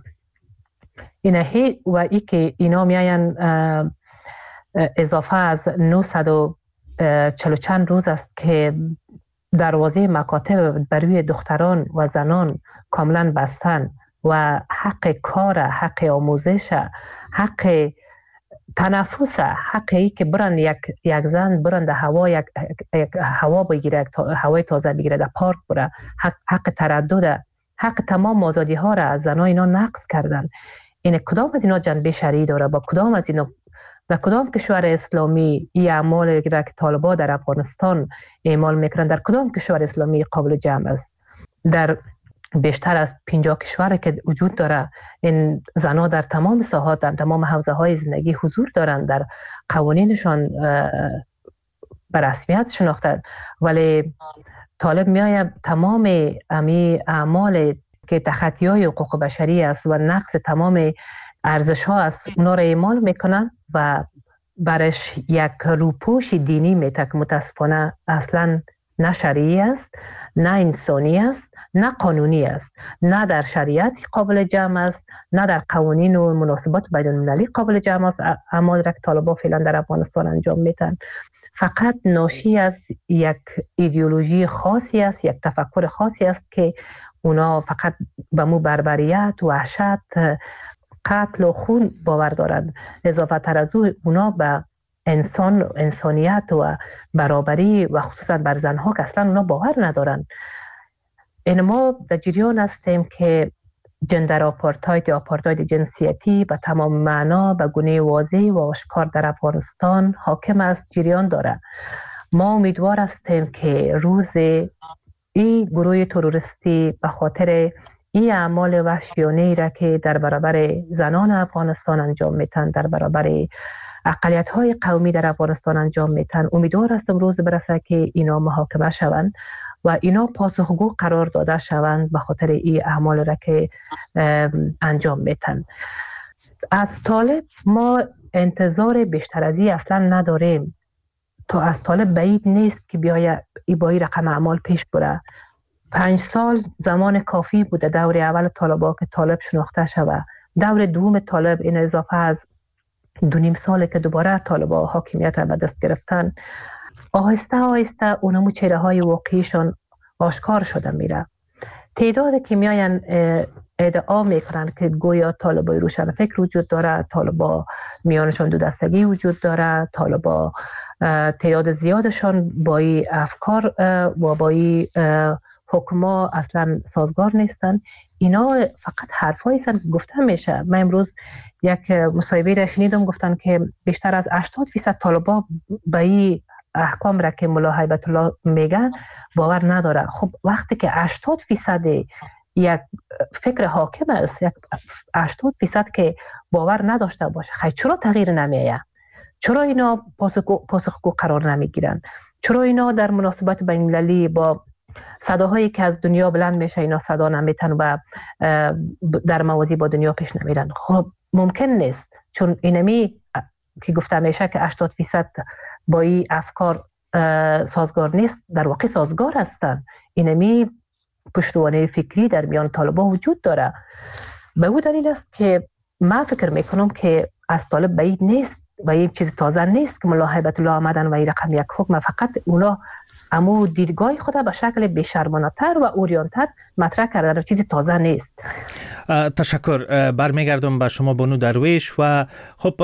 ای که اینا میاین اضافه از 940 چند روز است که دروازه مکاتب برای دختران و زنان کاملا بستن و حق کار، حق آموزش، حق تنفس، حقی که برن یک زن برن در هوا بگیره، هوای تازه بگیره، در پارک بره، حق تردد، حق تمام آزادی ها را از زنان اینا نقض کردن. این کدام از اینا جنبه شرعی داره؟ با کدام از اینا در کدام کشور اسلامی این اعمال که طالبان در افغانستان اعمال میکنن در کدام کشور اسلامی قابل جمع است؟ در بیشتر از 50 کشور که وجود داره این زنها در تمام ساحات، در تمام حوزه های زندگی حضور دارند، در قوانینشان به رسمیت شناختن، ولی طالب میآید تمام امی اعمال که تخطی‌های حقوق بشری است و نقض تمام ارزش ها است اونا را اعمال میکنن و برش یک روپوش دینی میته که متاسفانه اصلا نه شرعی است، نه انسانی است، نه قانونی است، نه در شریعت قابل جمع است، نه در قوانین و مناسبات بین المللی قابل جمع است. اما که طالبان فعلا در افغانستان انجام میتن فقط ناشی از یک ایدئولوژی خاصی است، یک تفکر خاصی است که اونا فقط به مو بربریت و وحشت، قتل و خون باور دارند. اضافه تر از اونا به انسانیت و برابری و خصوصا بر زنها که اصلا اونا باور ندارن. این ما در جریان هستیم که جندر آپارتاید جنسیتی به تمام معنا به گونه واضح و آشکار در افغانستان حاکم است، جریان داره. ما امیدوار هستیم که روز این گروه تروریستی به خاطر این اعمال وحشیانه‌ای را که در برابر زنان افغانستان انجام میتن، در برابر اقلیت‌های قومی در افغانستان انجام میتن، امیدوار هستم روز برسه که اینا محاکمه شوند و اینا پاسخگو قرار داده شوند به خاطر این اعمال را که انجام میتن. از طالب ما انتظار بیشتر از این اصلا نداریم. تو از طالب بعید نیست که بیاید با این رقم اعمال پیش بره. 5 سال زمان کافی بوده دور اول طالبا که طالب شناخته شود. دور دوم طالب این اضافه از 2.5 ساله که دوباره طالبا حاکمیت را به دست گرفتن، آهسته آهسته اونمو چهره های واقعیشون آشکار شده میره. تعدادی که میاین ادعا میکنن که گویا طالبای روشن فکر وجود داره، طالبا میانشون دو دستگی وجود داره، طالبا تعداد زیادشان با این افکار و با این حکما اصلا سازگار نیستن. اینا فقط حرفایی هستن که گفته میشه. من امروز یک مصاحبه را شنیدم گفتن که بیشتر از 80% طالبا به این احکام را که ملا هیبت الله میگن باور نداره. خب وقتی که 80% یک فکر حاکم است، یک 80% که باور نداشته باشه، خیلی چرا تغییر نمیه؟ چرا اینا پاسخگو قرار نمیگیرن؟ چرا اینا در مناسبات بین المللی با صداهایی که از دنیا بلند میشه اینا صدا نمیتن و در موازی با دنیا پیش نمیرن؟ خب ممکن نیست، چون اینمی که گفته میشه که 80% با این افکار سازگار نیست، در واقع سازگار هستن. اینمی پشتوانه فکری در میان طالبان وجود داره. به او دلیل است که من فکر میکنم که از طالب بعید نیست و این چیز تازه نیست که ملا هیبت الله آمدن و این رقم یک حکم، فقط اونا امو دیدگاه خود به شکل بی‌شرمانه‌تر و اوریان‌تر مطرح کردن، چیزی تازه نیست. تشکر. برمیگردم به شما بانو درویش. و خب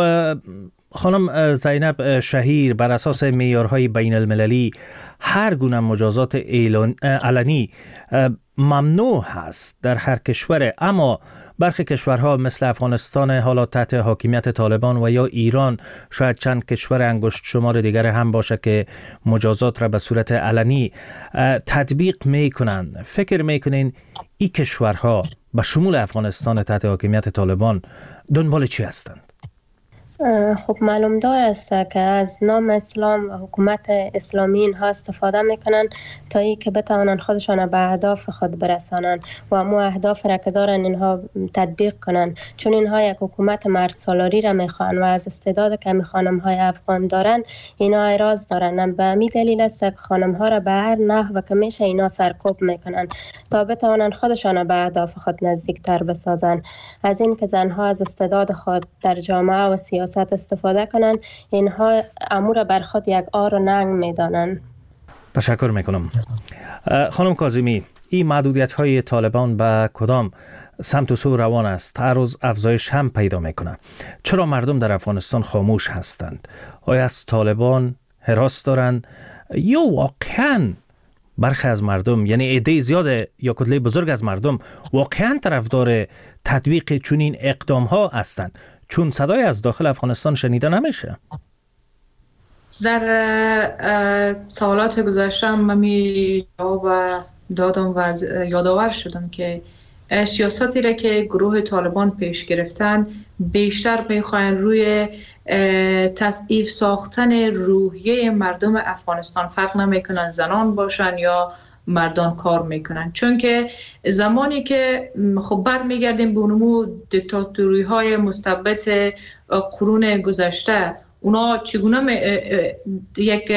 خانم زینب شهیر، بر اساس معیارهای بین المللی هر گونه مجازات علنی ممنوع هست در هر کشور، اما برخی کشورها مثل افغانستان حالا تحت حاکمیت طالبان و یا ایران، شاید چند کشور انگشت شمار دیگر هم باشه که مجازات را به صورت علنی تطبیق میکنن. فکر میکنین این کشورها به شمول افغانستان تحت حاکمیت طالبان دنبال چی هستند؟ خب معلوم دار است که از نام اسلام و حکومت اسلامی اینها استفاده میکنن تا ای که بتوانن خودشان به اهداف خود برسانن و امو اهداف را که دارن اینها تطبیق کنن، چون اینها یک حکومت مرد سالاری را میخوان و از استعداد که خانم های افغان دارن اینا اعراض دارن. به همین دلیل است که خانم ها را به هر نحو که میشه اینا سرکوب میکنن تا بتوانن خودشان به اهداف خود نزدیک تر بسازن. از این که زنها از استعداد خود در جامعه و سیاست استفاده کنن، اینها امور بر خود یک آر و ننگ میدانن. تشکر میکنم. خانم کاظمی، این محدودیت های طالبان به کدام سمت و سو روان است؟ هر روز افزایش هم پیدا میکنه. چرا مردم در افغانستان خاموش هستند؟ آیا از طالبان هراس دارند یا واقعا برخی از مردم، یعنی عده زیاد یا کتله بزرگ از مردم، واقعا طرفدار تطبیق چنین اقدام ها هستند؟ چون صدای از داخل افغانستان شنیده نمیشه. در سوالات گذشته من جواب دادم و یادآور شدم که سیاستی را که گروه طالبان پیش گرفتن بیشتر میخواین روی تضعیف ساختن روحیه مردم افغانستان، فرق نمیکنن زنان باشن یا مردان کار میکنن. چون که زمانی که خب برمیگردیم به نمو دیکتاتوری های مستبد قرون گذشته، اونا چگونه یک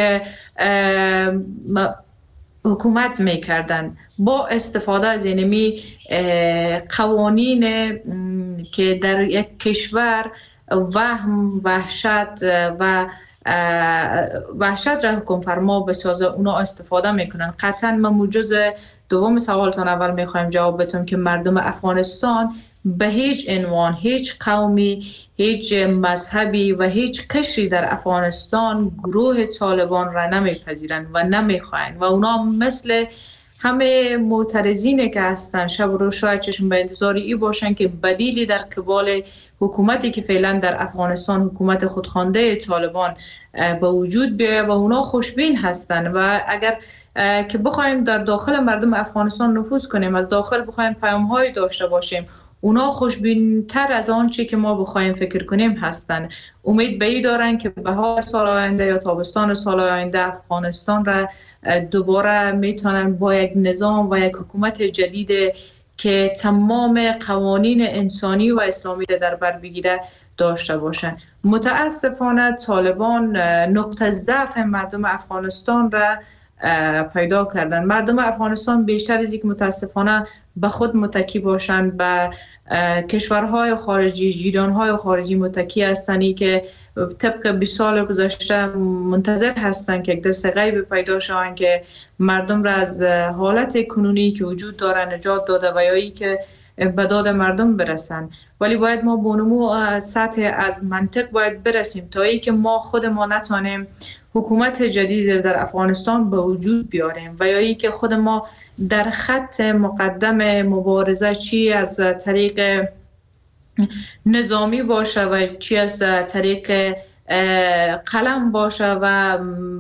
حکومت میکردن با استفاده از اینمی قوانین که در یک کشور وهم، وحشت و وحشت را حکم فرما بسازه، اونا استفاده میکنن. قطعا من موجز دوم سوالتان اول میخوایم جواب بدم که مردم افغانستان به هیچ عنوان، هیچ قومی، هیچ مذهبی و هیچ کشوری در افغانستان گروه طالبان را نمیپذیرند و نمیخواین و اونا مثل همه معترضینی که هستن شب و روز شاید چشم به انتظار ای باشن که بدیلی در قبال حکومتی که فعلا در افغانستان حکومت خودخوانده طالبان به وجود بیاید و اونا خوشبین هستن. و اگر که بخوایم در داخل مردم افغانستان نفوذ کنیم، از داخل بخوایم پیام‌های داشته باشیم، اونا خوشبین‌تر از آنچه که ما بخوایم فکر کنیم هستن. امید به این دارن که بهار سال آینده یا تابستان سال آینده افغانستان را دوباره میتونن با یک نظام و یک حکومت جدید که تمام قوانین انسانی و اسلامی را در بر بگیره داشته باشن. متاسفانه طالبان نقطه ضعف مردم افغانستان را پیدا کردن. مردم افغانستان بیشتر از یک متاسفانه به خود متکی باشند، به کشورهای خارجی، جیرانهای خارجی متکی هستند که طبق 20 سال گذشته منتظر هستند که یک دست غیب پیدا شوند که مردم را از حالت کنونی که وجود داره نجات داده و یا ای که به داد مردم برسن. ولی باید ما به نمو سطح از منطق باید برسیم تا ای که ما خود ما نتانیم حکومت جدید در افغانستان به وجود بیاریم و یا ای که خود ما در خط مقدم مبارزه چی از طریق نظامی باشه و چی از طریق قلم باشه و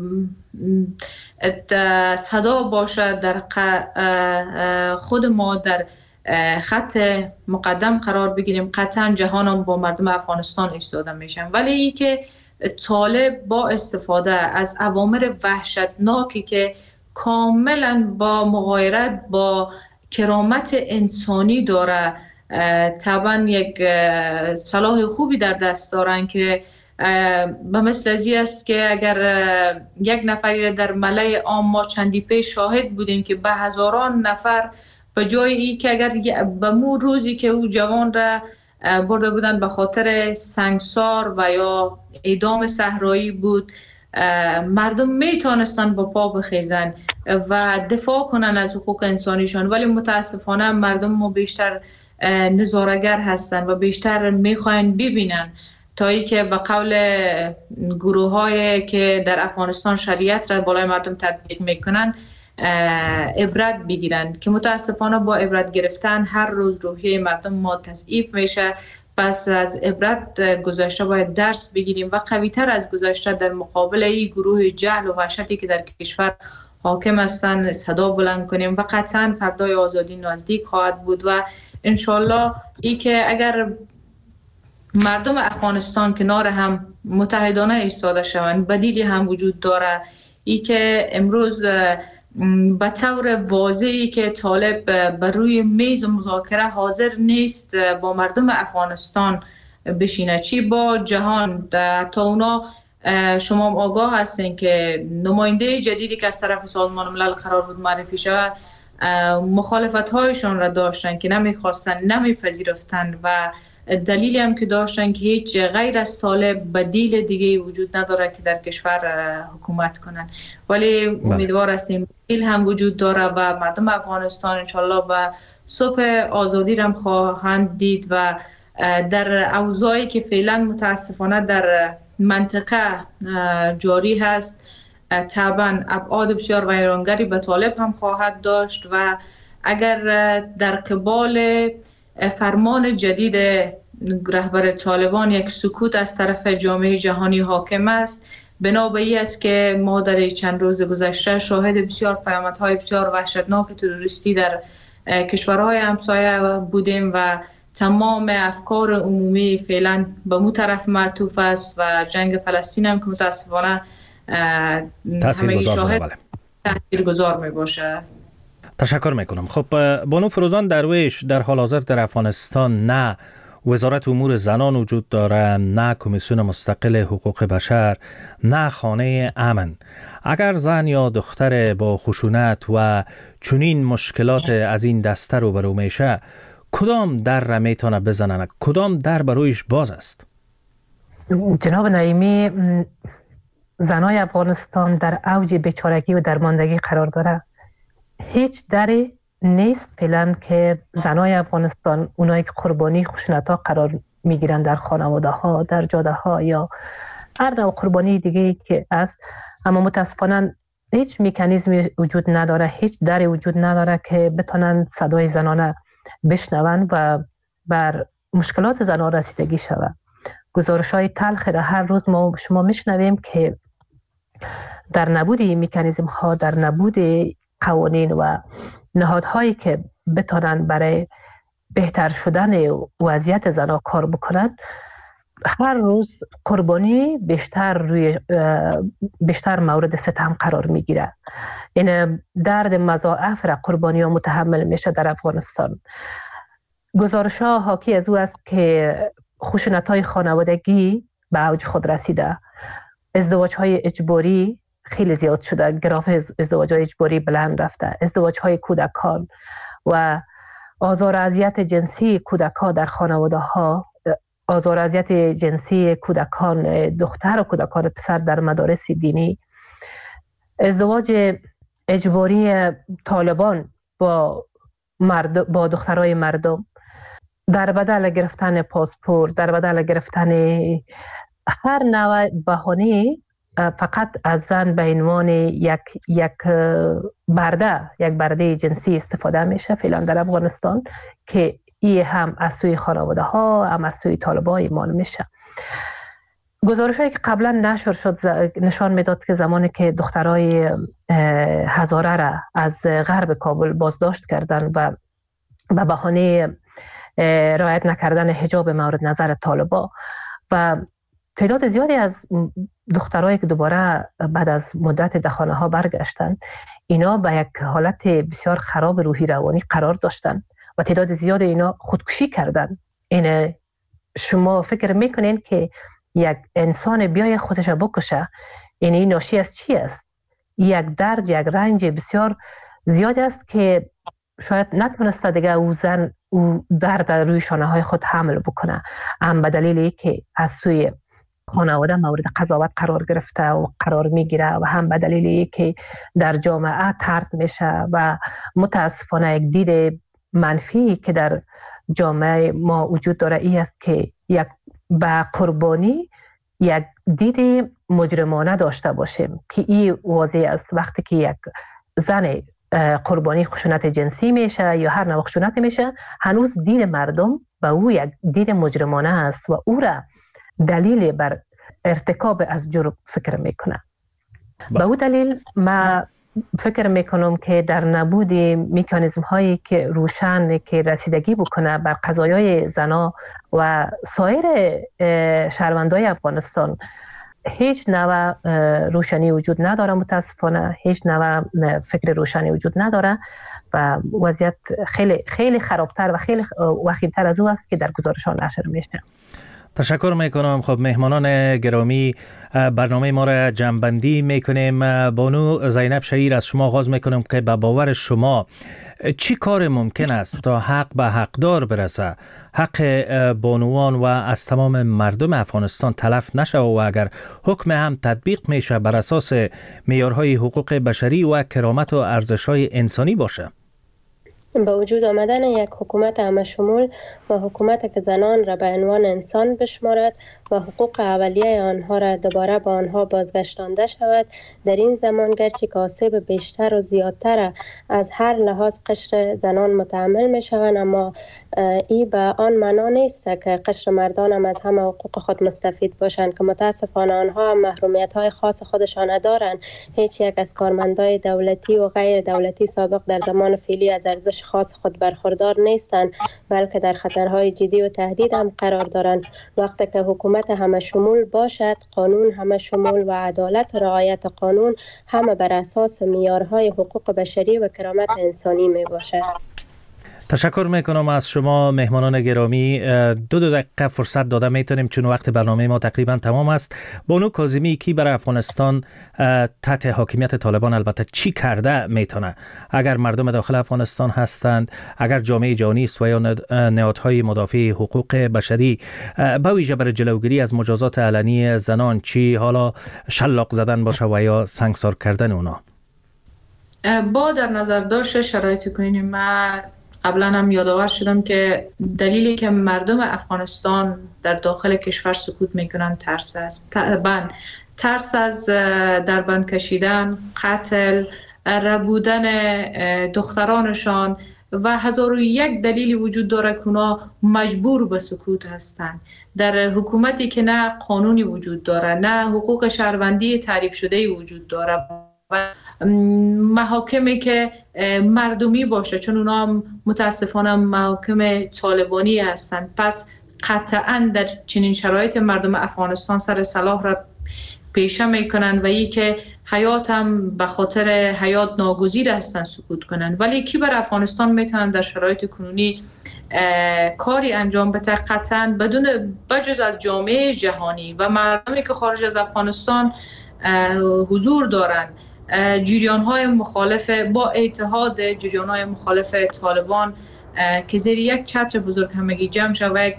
صدا باشه، در خود ما در خط مقدم قرار بگیریم، قطعا جهان هم با مردم افغانستان ایستاده میشن. ولی ای که طالب با استفاده از اوامر وحشتناکی که کاملا با مغایرت با کرامت انسانی داره، طبعا یک سلاح خوبی در دست دارن که به مثل ازی است که اگر یک نفری در ملأ عام ما چندی پیش شاهد بودیم که به هزاران نفر به جای ای که اگر به مو روزی که او جوان را برده بودن به خاطر سنگسار و یا اعدام صحرایی بود، مردم میتونستن با پا بخیزن و دفاع کنن از حقوق انسانیشان. ولی متاسفانه مردم ما بیشتر نظاره‌گر هستن و بیشتر میخواین ببینن تا ای که به قول گروه های که در افغانستان شریعت را بالای مردم تطبیق میکنن عبرت بگیرن، که متاسفانه با عبرت گرفتن هر روز روحیه مردم ما تضعیف میشه. پس از عبرت گذشته باید درس بگیریم و قوی‌تر از گذشته در مقابل این گروه جهل و وحشتی که در کشور حاکم هستن صدا بلند کنیم و قطعا فردای آزادی نزدیک خواهد بود. و انشالله ای که اگر مردم افغانستان کنار هم متحدانه ایستاده شوند. بدیلی هم وجود داره، ای که امروز به طور واضحی که طالب بر روی میز مذاکره حاضر نیست با مردم افغانستان بشینه، چی با جهان. تا اونا شما آگاه هستین که نماینده جدیدی که از طرف سازمان ملل قرار بود معرفی شود، مخالفت هایشان را داشتن که نمیخواستن، نمیپذیرفتن و دلیلی هم که داشتن که هیچ غیر از طالب بدیل دیگه وجود نداره که در کشور حکومت کنن. ولی امیدوار هستیم بدیل هم وجود داره و مردم افغانستان انشالله به صبح آزادی هم خواهند دید و در اوضاعی که فعلا متاسفانه در منطقه جاری هست طبعا ابعاد بسیار ویرانگری به طالب هم خواهد داشت و اگر در قبال فرمان جدید رهبر طالبان یک سکوت از طرف جامعه جهانی حاکم است، بنابراین است که ما در چند روز گذشته شاهد بسیار پیامدهای بسیار وحشتناک تروریستی در کشورهای همسایه بودیم و تمام افکار عمومی فعلا به اون طرف معطوف است و جنگ فلسطین هم که متاسفانه همه شاهد تاثیرگذار می باشه. تشکر میکنم. خب بانو فروزان درویش، در حال حاضر در افغانستان نه وزارت امور زنان وجود داره، نه کمیسیون مستقل حقوق بشر، نه خانه امن. اگر زن یا دختر با خشونت و چنین مشکلات از این دسته روبرو میشه، کدام در را میتونه بزنن؟ کدام در برویش باز است؟ جناب نعیمی، زنای افغانستان در اوج بیچارگی و درماندگی قرار داره. هیچ دری نیست فعلا که زنای افغانستان، اونایی که قربانی خشونت ها قرار میگیرن در خانواده ها، در جاده ها یا هر نوع قربانی دیگه که است، اما متاسفانه هیچ مکانیزمی وجود نداره، هیچ دری وجود نداره که بتونن صدای زنانه بشنون و بر مشکلات زنان رسیدگی شود. گزارش‌های تلخ را هر روز ما شما میشنویم که در نبود مکانیزم ها، در نبود قوانین و نهادهایی که بتونن برای بهتر شدن وضعیت زنان کار بکنن، هر روز قربانی بیشتر مورد ستم قرار میگیره. این درد مضاعف را قربانی ها متحمل میشه در افغانستان. گزارش ها حاکی از او است که خشونت های خانوادگی به اوج خود رسیده، ازدواج های اجباری خیلی زیاد شده، گراف ازدواج های اجباری بلند رفته، ازدواج های کودکان و آزار و اذیت جنسی کودکان در خانواده ها، آزار و اذیت جنسی کودکان دختر و کودکان پسر در مدارس دینی، ازدواج اجباری طالبان با دخترای مردم در بدل گرفتن پاسپورت، در بدل گرفتن هر نوع بهانه فقط از زن به عنوان یک برده جنسی استفاده میشه فعلا در افغانستان، که این هم از سوی خانواده ها هم از سوی طالبان اعمال میشه. گزارش هایی که قبلا نشر شد نشان میداد که زمانی که دخترای هزاره را از غرب کابل بازداشت کردن و به بهانه رعایت نکردن حجاب مورد نظر طالبان و تعداد زیادی از دخترایی که دوباره بعد از مدت در خانه ها برگشتن، اینا به یک حالت بسیار خراب روحی روانی قرار داشتن و تعداد زیاد اینا خودکشی کردن. این شما فکر میکنین که یک انسان بیای خودش بکشه، این ناشی از چی است؟ یک درد، یک رنج بسیار زیاد است که شاید نتونسته دیگه او زن او درد روی شانه های خود حمل بکنه، هم به دلیلی که از سوی خانواده مورد قضاوت قرار گرفته و قرار میگیره و هم به دلیلی که در جامعه طرد میشه و متاسفانه یک دید منفی که در جامعه ما وجود داره این است که یک به قربانی یک دید مجرمانه داشته باشیم که این واضح است. وقتی که یک زن قربانی خشونت جنسی میشه یا هر نوع خشونت میشه، هنوز دید مردم به او یک دید مجرمانه است و او را دلیل بر ارتکاب از جرم فکر میکنه. به او دلیل ما فکر میکنم که در نبود مکانیزم هایی که روشن که رسیدگی بکنه بر قضایای زنا و سایر شهروندای افغانستان هیچ نوع روشنی وجود نداره. متاسفانه هیچ نوع فکر روشنی وجود نداره و وضعیت خیلی خیلی خرابتر و خیلی وخیمتر از او است که در گزارش ها نشر میشه. تشکر میکنم. خب مهمانان گرامی، برنامه ما را جمع‌بندی میکنیم. بانو زینب شهیر، از شما آغاز میکنم که به باور شما چی کار ممکن است تا حق به حقدار برسه، حق بانوان و از تمام مردم افغانستان تلف نشه و اگر حکم هم تطبیق میشه بر اساس معیارهای حقوق بشری و کرامت و ارزش‌های انسانی باشه؟ با وجود آمدن یک حکومت همه‌شمول و حکومت که زنان را به عنوان انسان بشمارد و حقوق اولیه آنها را دوباره به آنها بازگشتانده شود، در این زمان گرچه که آسیب بیشتر و زیادتر از هر لحاظ قشر زنان متحمل می شوند، اما این به آن معنا نیست که قشر مردان هم از همه حقوق خود مستفید باشند که متاسفانه آنها هم محرومیت های خاص خودشان دارند. هیچ یک از کارمندای دولتی و غیر دولتی سابق در زمان فعلی از ارزش خاص خود برخوردار نیستند، بلکه در خطرهای جدی و تهدید هم قرار دارند. وقتی که حکومت همه شمول باشد، قانون همه شمول و عدالت و رعایت قانون همه بر اساس معیارهای حقوق بشری و کرامت انسانی می باشد. تشکر میکنم از شما مهمانان گرامی. دو دقیقه فرصت داده میتونیم چون وقت برنامه ما تقریبا تمام است. بانو کاظمی، کی برای افغانستان تحت حاکمیت طالبان البته چی کرده میتونه؟ اگر مردم داخل افغانستان هستند، اگر جامعه جهانی است و یا نهادهای مدافع حقوق بشری به ویژه برای جلوگیری از مجازات علنی زنان، چی حالا شلاق زدن باشه و یا سنگسار کردن اونا، با در نظر داشت شرایط کنونی، ما قبلا هم یادآور شدم که دلیلی که مردم افغانستان در داخل کشور سکوت میکنن ترس است. ترس از دربند کشیدن، قتل، ربودن دخترانشان و 1001 دلیلی وجود داره که اونا مجبور به سکوت هستند. در حکومتی که نه قانونی وجود داره، نه حقوق شهروندی تعریف شده وجود داره و محاکمی که مردمی باشه، چون اونا متاسفانه محاکم طالبانی هستند. پس قطعا در چنین شرایط مردم افغانستان سر سلاح را پیشه میکنن و ای که حیات هم به خاطر حیات ناگزیر هستن سکوت کنن. ولی کی بر افغانستان میتونن در شرایط کنونی کاری انجام بده؟ قطعا بدون بجز از جامعه جهانی و مردمی که خارج از افغانستان حضور دارن، جریان‌های مخالف با اتحاد جریان‌های مخالف طالبان که زیر یک چتر بزرگ همگی جمع شد و یک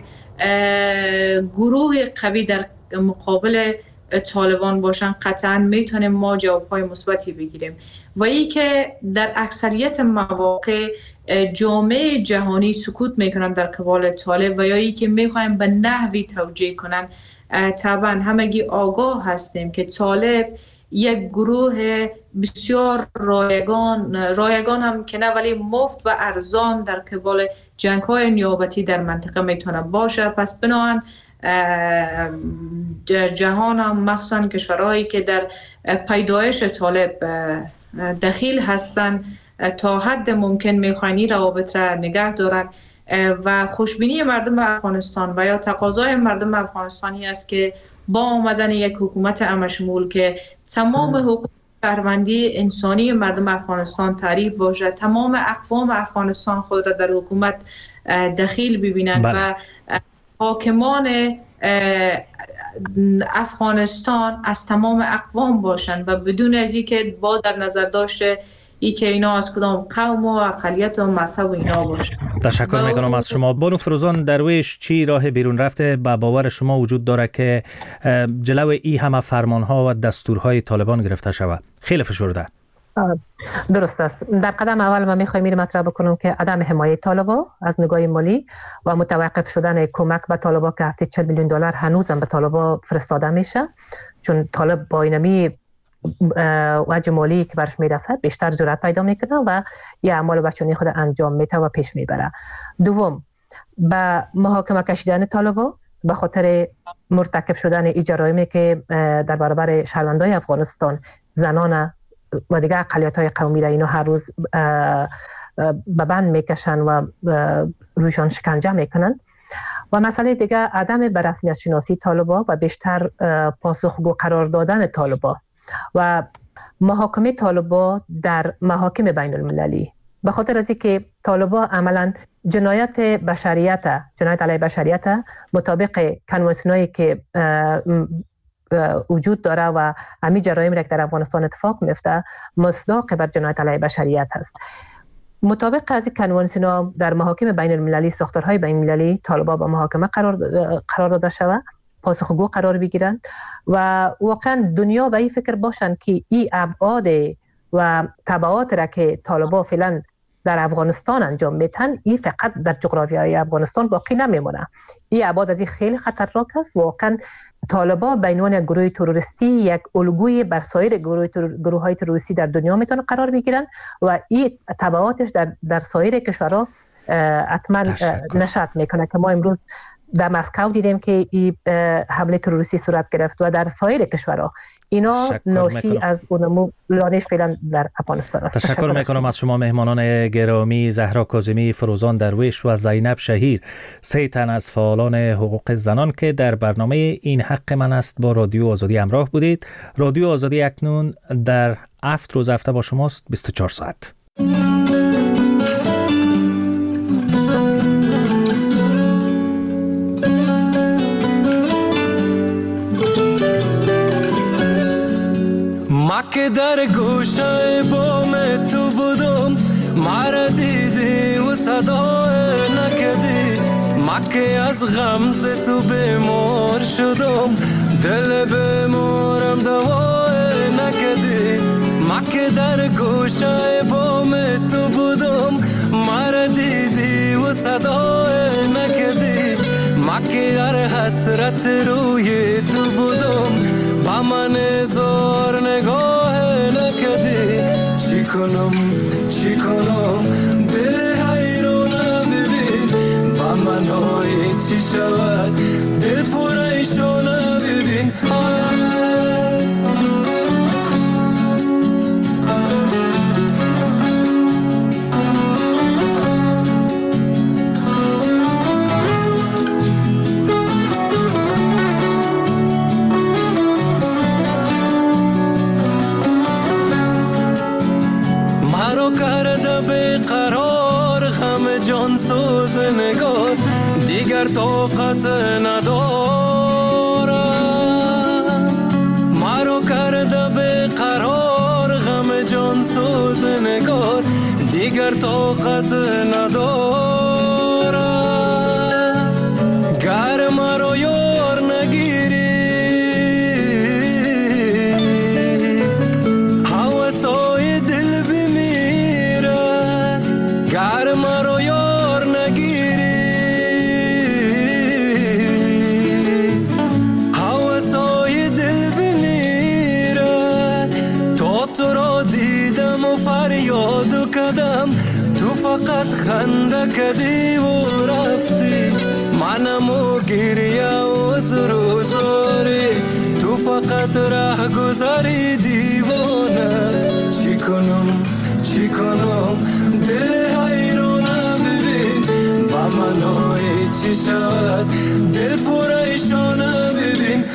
گروه قوی در مقابل طالبان باشن، قطعاً میتونیم ما جواب‌های مثبتی بگیریم. و ای که در اکثریت مواقع جامعه جهانی سکوت میکنن در قبال طالب و یا ای که میخوایم به نحوی توجیه کنن. طبعاً همگی آگاه هستیم که طالب یک گروه بسیار رایگان هم که نه ولی مفت و ارزان در قبال جنگ‌های نیابتی در منطقه میتونه باشه. پس بنابراین جهان هم مخصوصا کشورهایی که در پیدایش طالب دخیل هستن تا حد ممکن میخواین این روابط را نگه دارن و خوشبینی مردم افغانستان و یا تقاضای مردم افغانستانی است که با آمدن یک حکومت همه‌شمول که تمام حقوق شهروندی انسانی مردم افغانستان تعریف باشه، تمام اقوام افغانستان خود را در حکومت دخیل ببینند و حاکمان افغانستان از تمام اقوام باشند و بدون از اینکه با در نظر داشته ای که اینا از کدام قوم و اقلیت و مذهب و اینا باشه. تشکر میکنم از شما. بانو فروزان درویش، چی راه بیرون رفته به باور شما وجود داره که جلو ای همه فرمانها و دستورهای طالبان گرفته شود؟ خیلی فشرده. درست است. در قدم اول ما میخوایم این مطرح بکنم که عدم حمایت طالبا از نگاه مالی و متوقف شدن کمک به طالبا که هفته $40 میلیون هنوزم به طالبا فرستاده میشه، چون طالب با اینمی وجه مالی که برش میرسد بیشتر جرأت پیدا میکنه و یه اعمال بچگانه خود انجام میده و پیش میبره. دوم، به محاکمه کشیدن طالبا به خاطر مرتکب شدن جرایمی که در برابر شهروندان افغانستان، زنان و دیگه اقلیت‌های قومی را اینا هر روز به بند میکشن و رویشان شکنجه میکنن. و مسئله دیگه عدم به رسمیت شناسی طالبا و بیشتر پاسخگو قرار دادن طالبا و محاکمه طالبا در محاکم بین المللی، به خاطر از اینکه طالبا عملاً جنایت علیه بشریت مطابق کنوانسیونایی که وجود داره و همین جرایم را که در افغانستان اتفاق میفته مصداق بر جنایت علیه بشریت هست. مطابق از این کنوانسیون در محاکم بین المللی، ساختارهای بین المللی طالبا با محاکمه قرار داده شود، پاسخگو قرار بگیرن و واقعا دنیا به این فکر باشن که این ابعاد و تبعات را که طالبا فعلا در افغانستان انجام میتن، این فقط در جغرافیای افغانستان باقی نمیمونه. این ابعاد از این خیلی خطرناک است. واقعا طالبا به عنوان گروه تروریستی یک الگوی بر سایر گروه‌های تروریستی در دنیا میتونه قرار بگیرن و این تبعاتش در سایر کشورها حتما نشأت میکنه که ما امروز در مسکو دیدیم که این حمله تروریستی صورت گرفت و در سایر کشورها. اینا ناشی از اونمو لانش فعلا در افغانستان است. تشکر میکنم از شما مهمانان گرامی، زهرا کاظمی، فروزان درویش و زینب شهیر، 3 تن از فعالان حقوق زنان که در برنامه این حق من است با رادیو آزادی همراه بودید. رادیو آزادی اکنون در 7 روز هفته با شماست، 24 ساعت. که در گوشه بام تو بودم، مرا دیدی و صدای نکدی. مکه از غمز تو بیمار شدم، دل بیمارم دوای نکدی. مکه در گوشه بام تو بودم، مرا دیدی و صدای نکدی. مکه هر حسرت روی تو بودم، با من زار نگاه نکدی. چی کنم دل حیرانه ببین، با من های چی شود دل پریشانه ببین. جان سوز نگار دیگر طاقت ندارم، مرا کرده به قرار غم جان سوز نگار دیگر طاقت ندارم. گر مرا یار نگیری هوسای دل بمیره، گر مرا تو فقط خنده کدی و رفتی، منمو گریه و زروزاری. تو فقط راه گذاری دیوانه. چی کنم دل حیرانه ببین، با منای چی شد دل پریشانه ببین.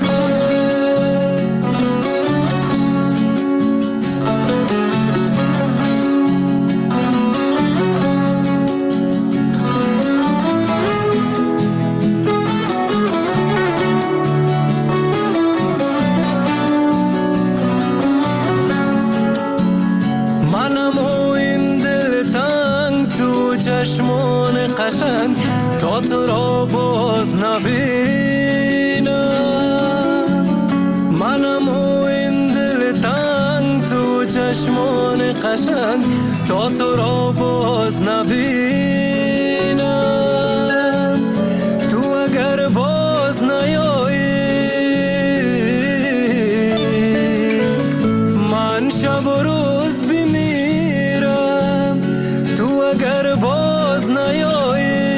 چشمان قشنگ تا تو را باز نبینم، منم و این دل تنگ تو چشمان قشنگ تا تو را باز نبینم. تو اگر باز نیایی من شب و روز بمیرم. تو اگر باز نیایی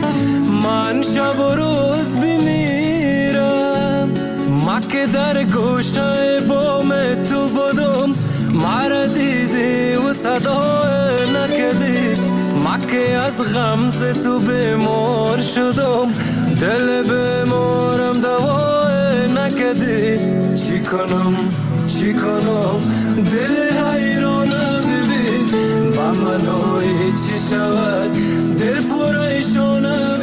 من شب و روز بمیرم. مکه در گوش گوشه بام تو بودم مرا دیدی و صدا نکدی مکه از غمز تو بیمار شدم دل بیمارم دوا نکدی چی کنم دل حیرانه ببین با منو چی شود دل پریشانه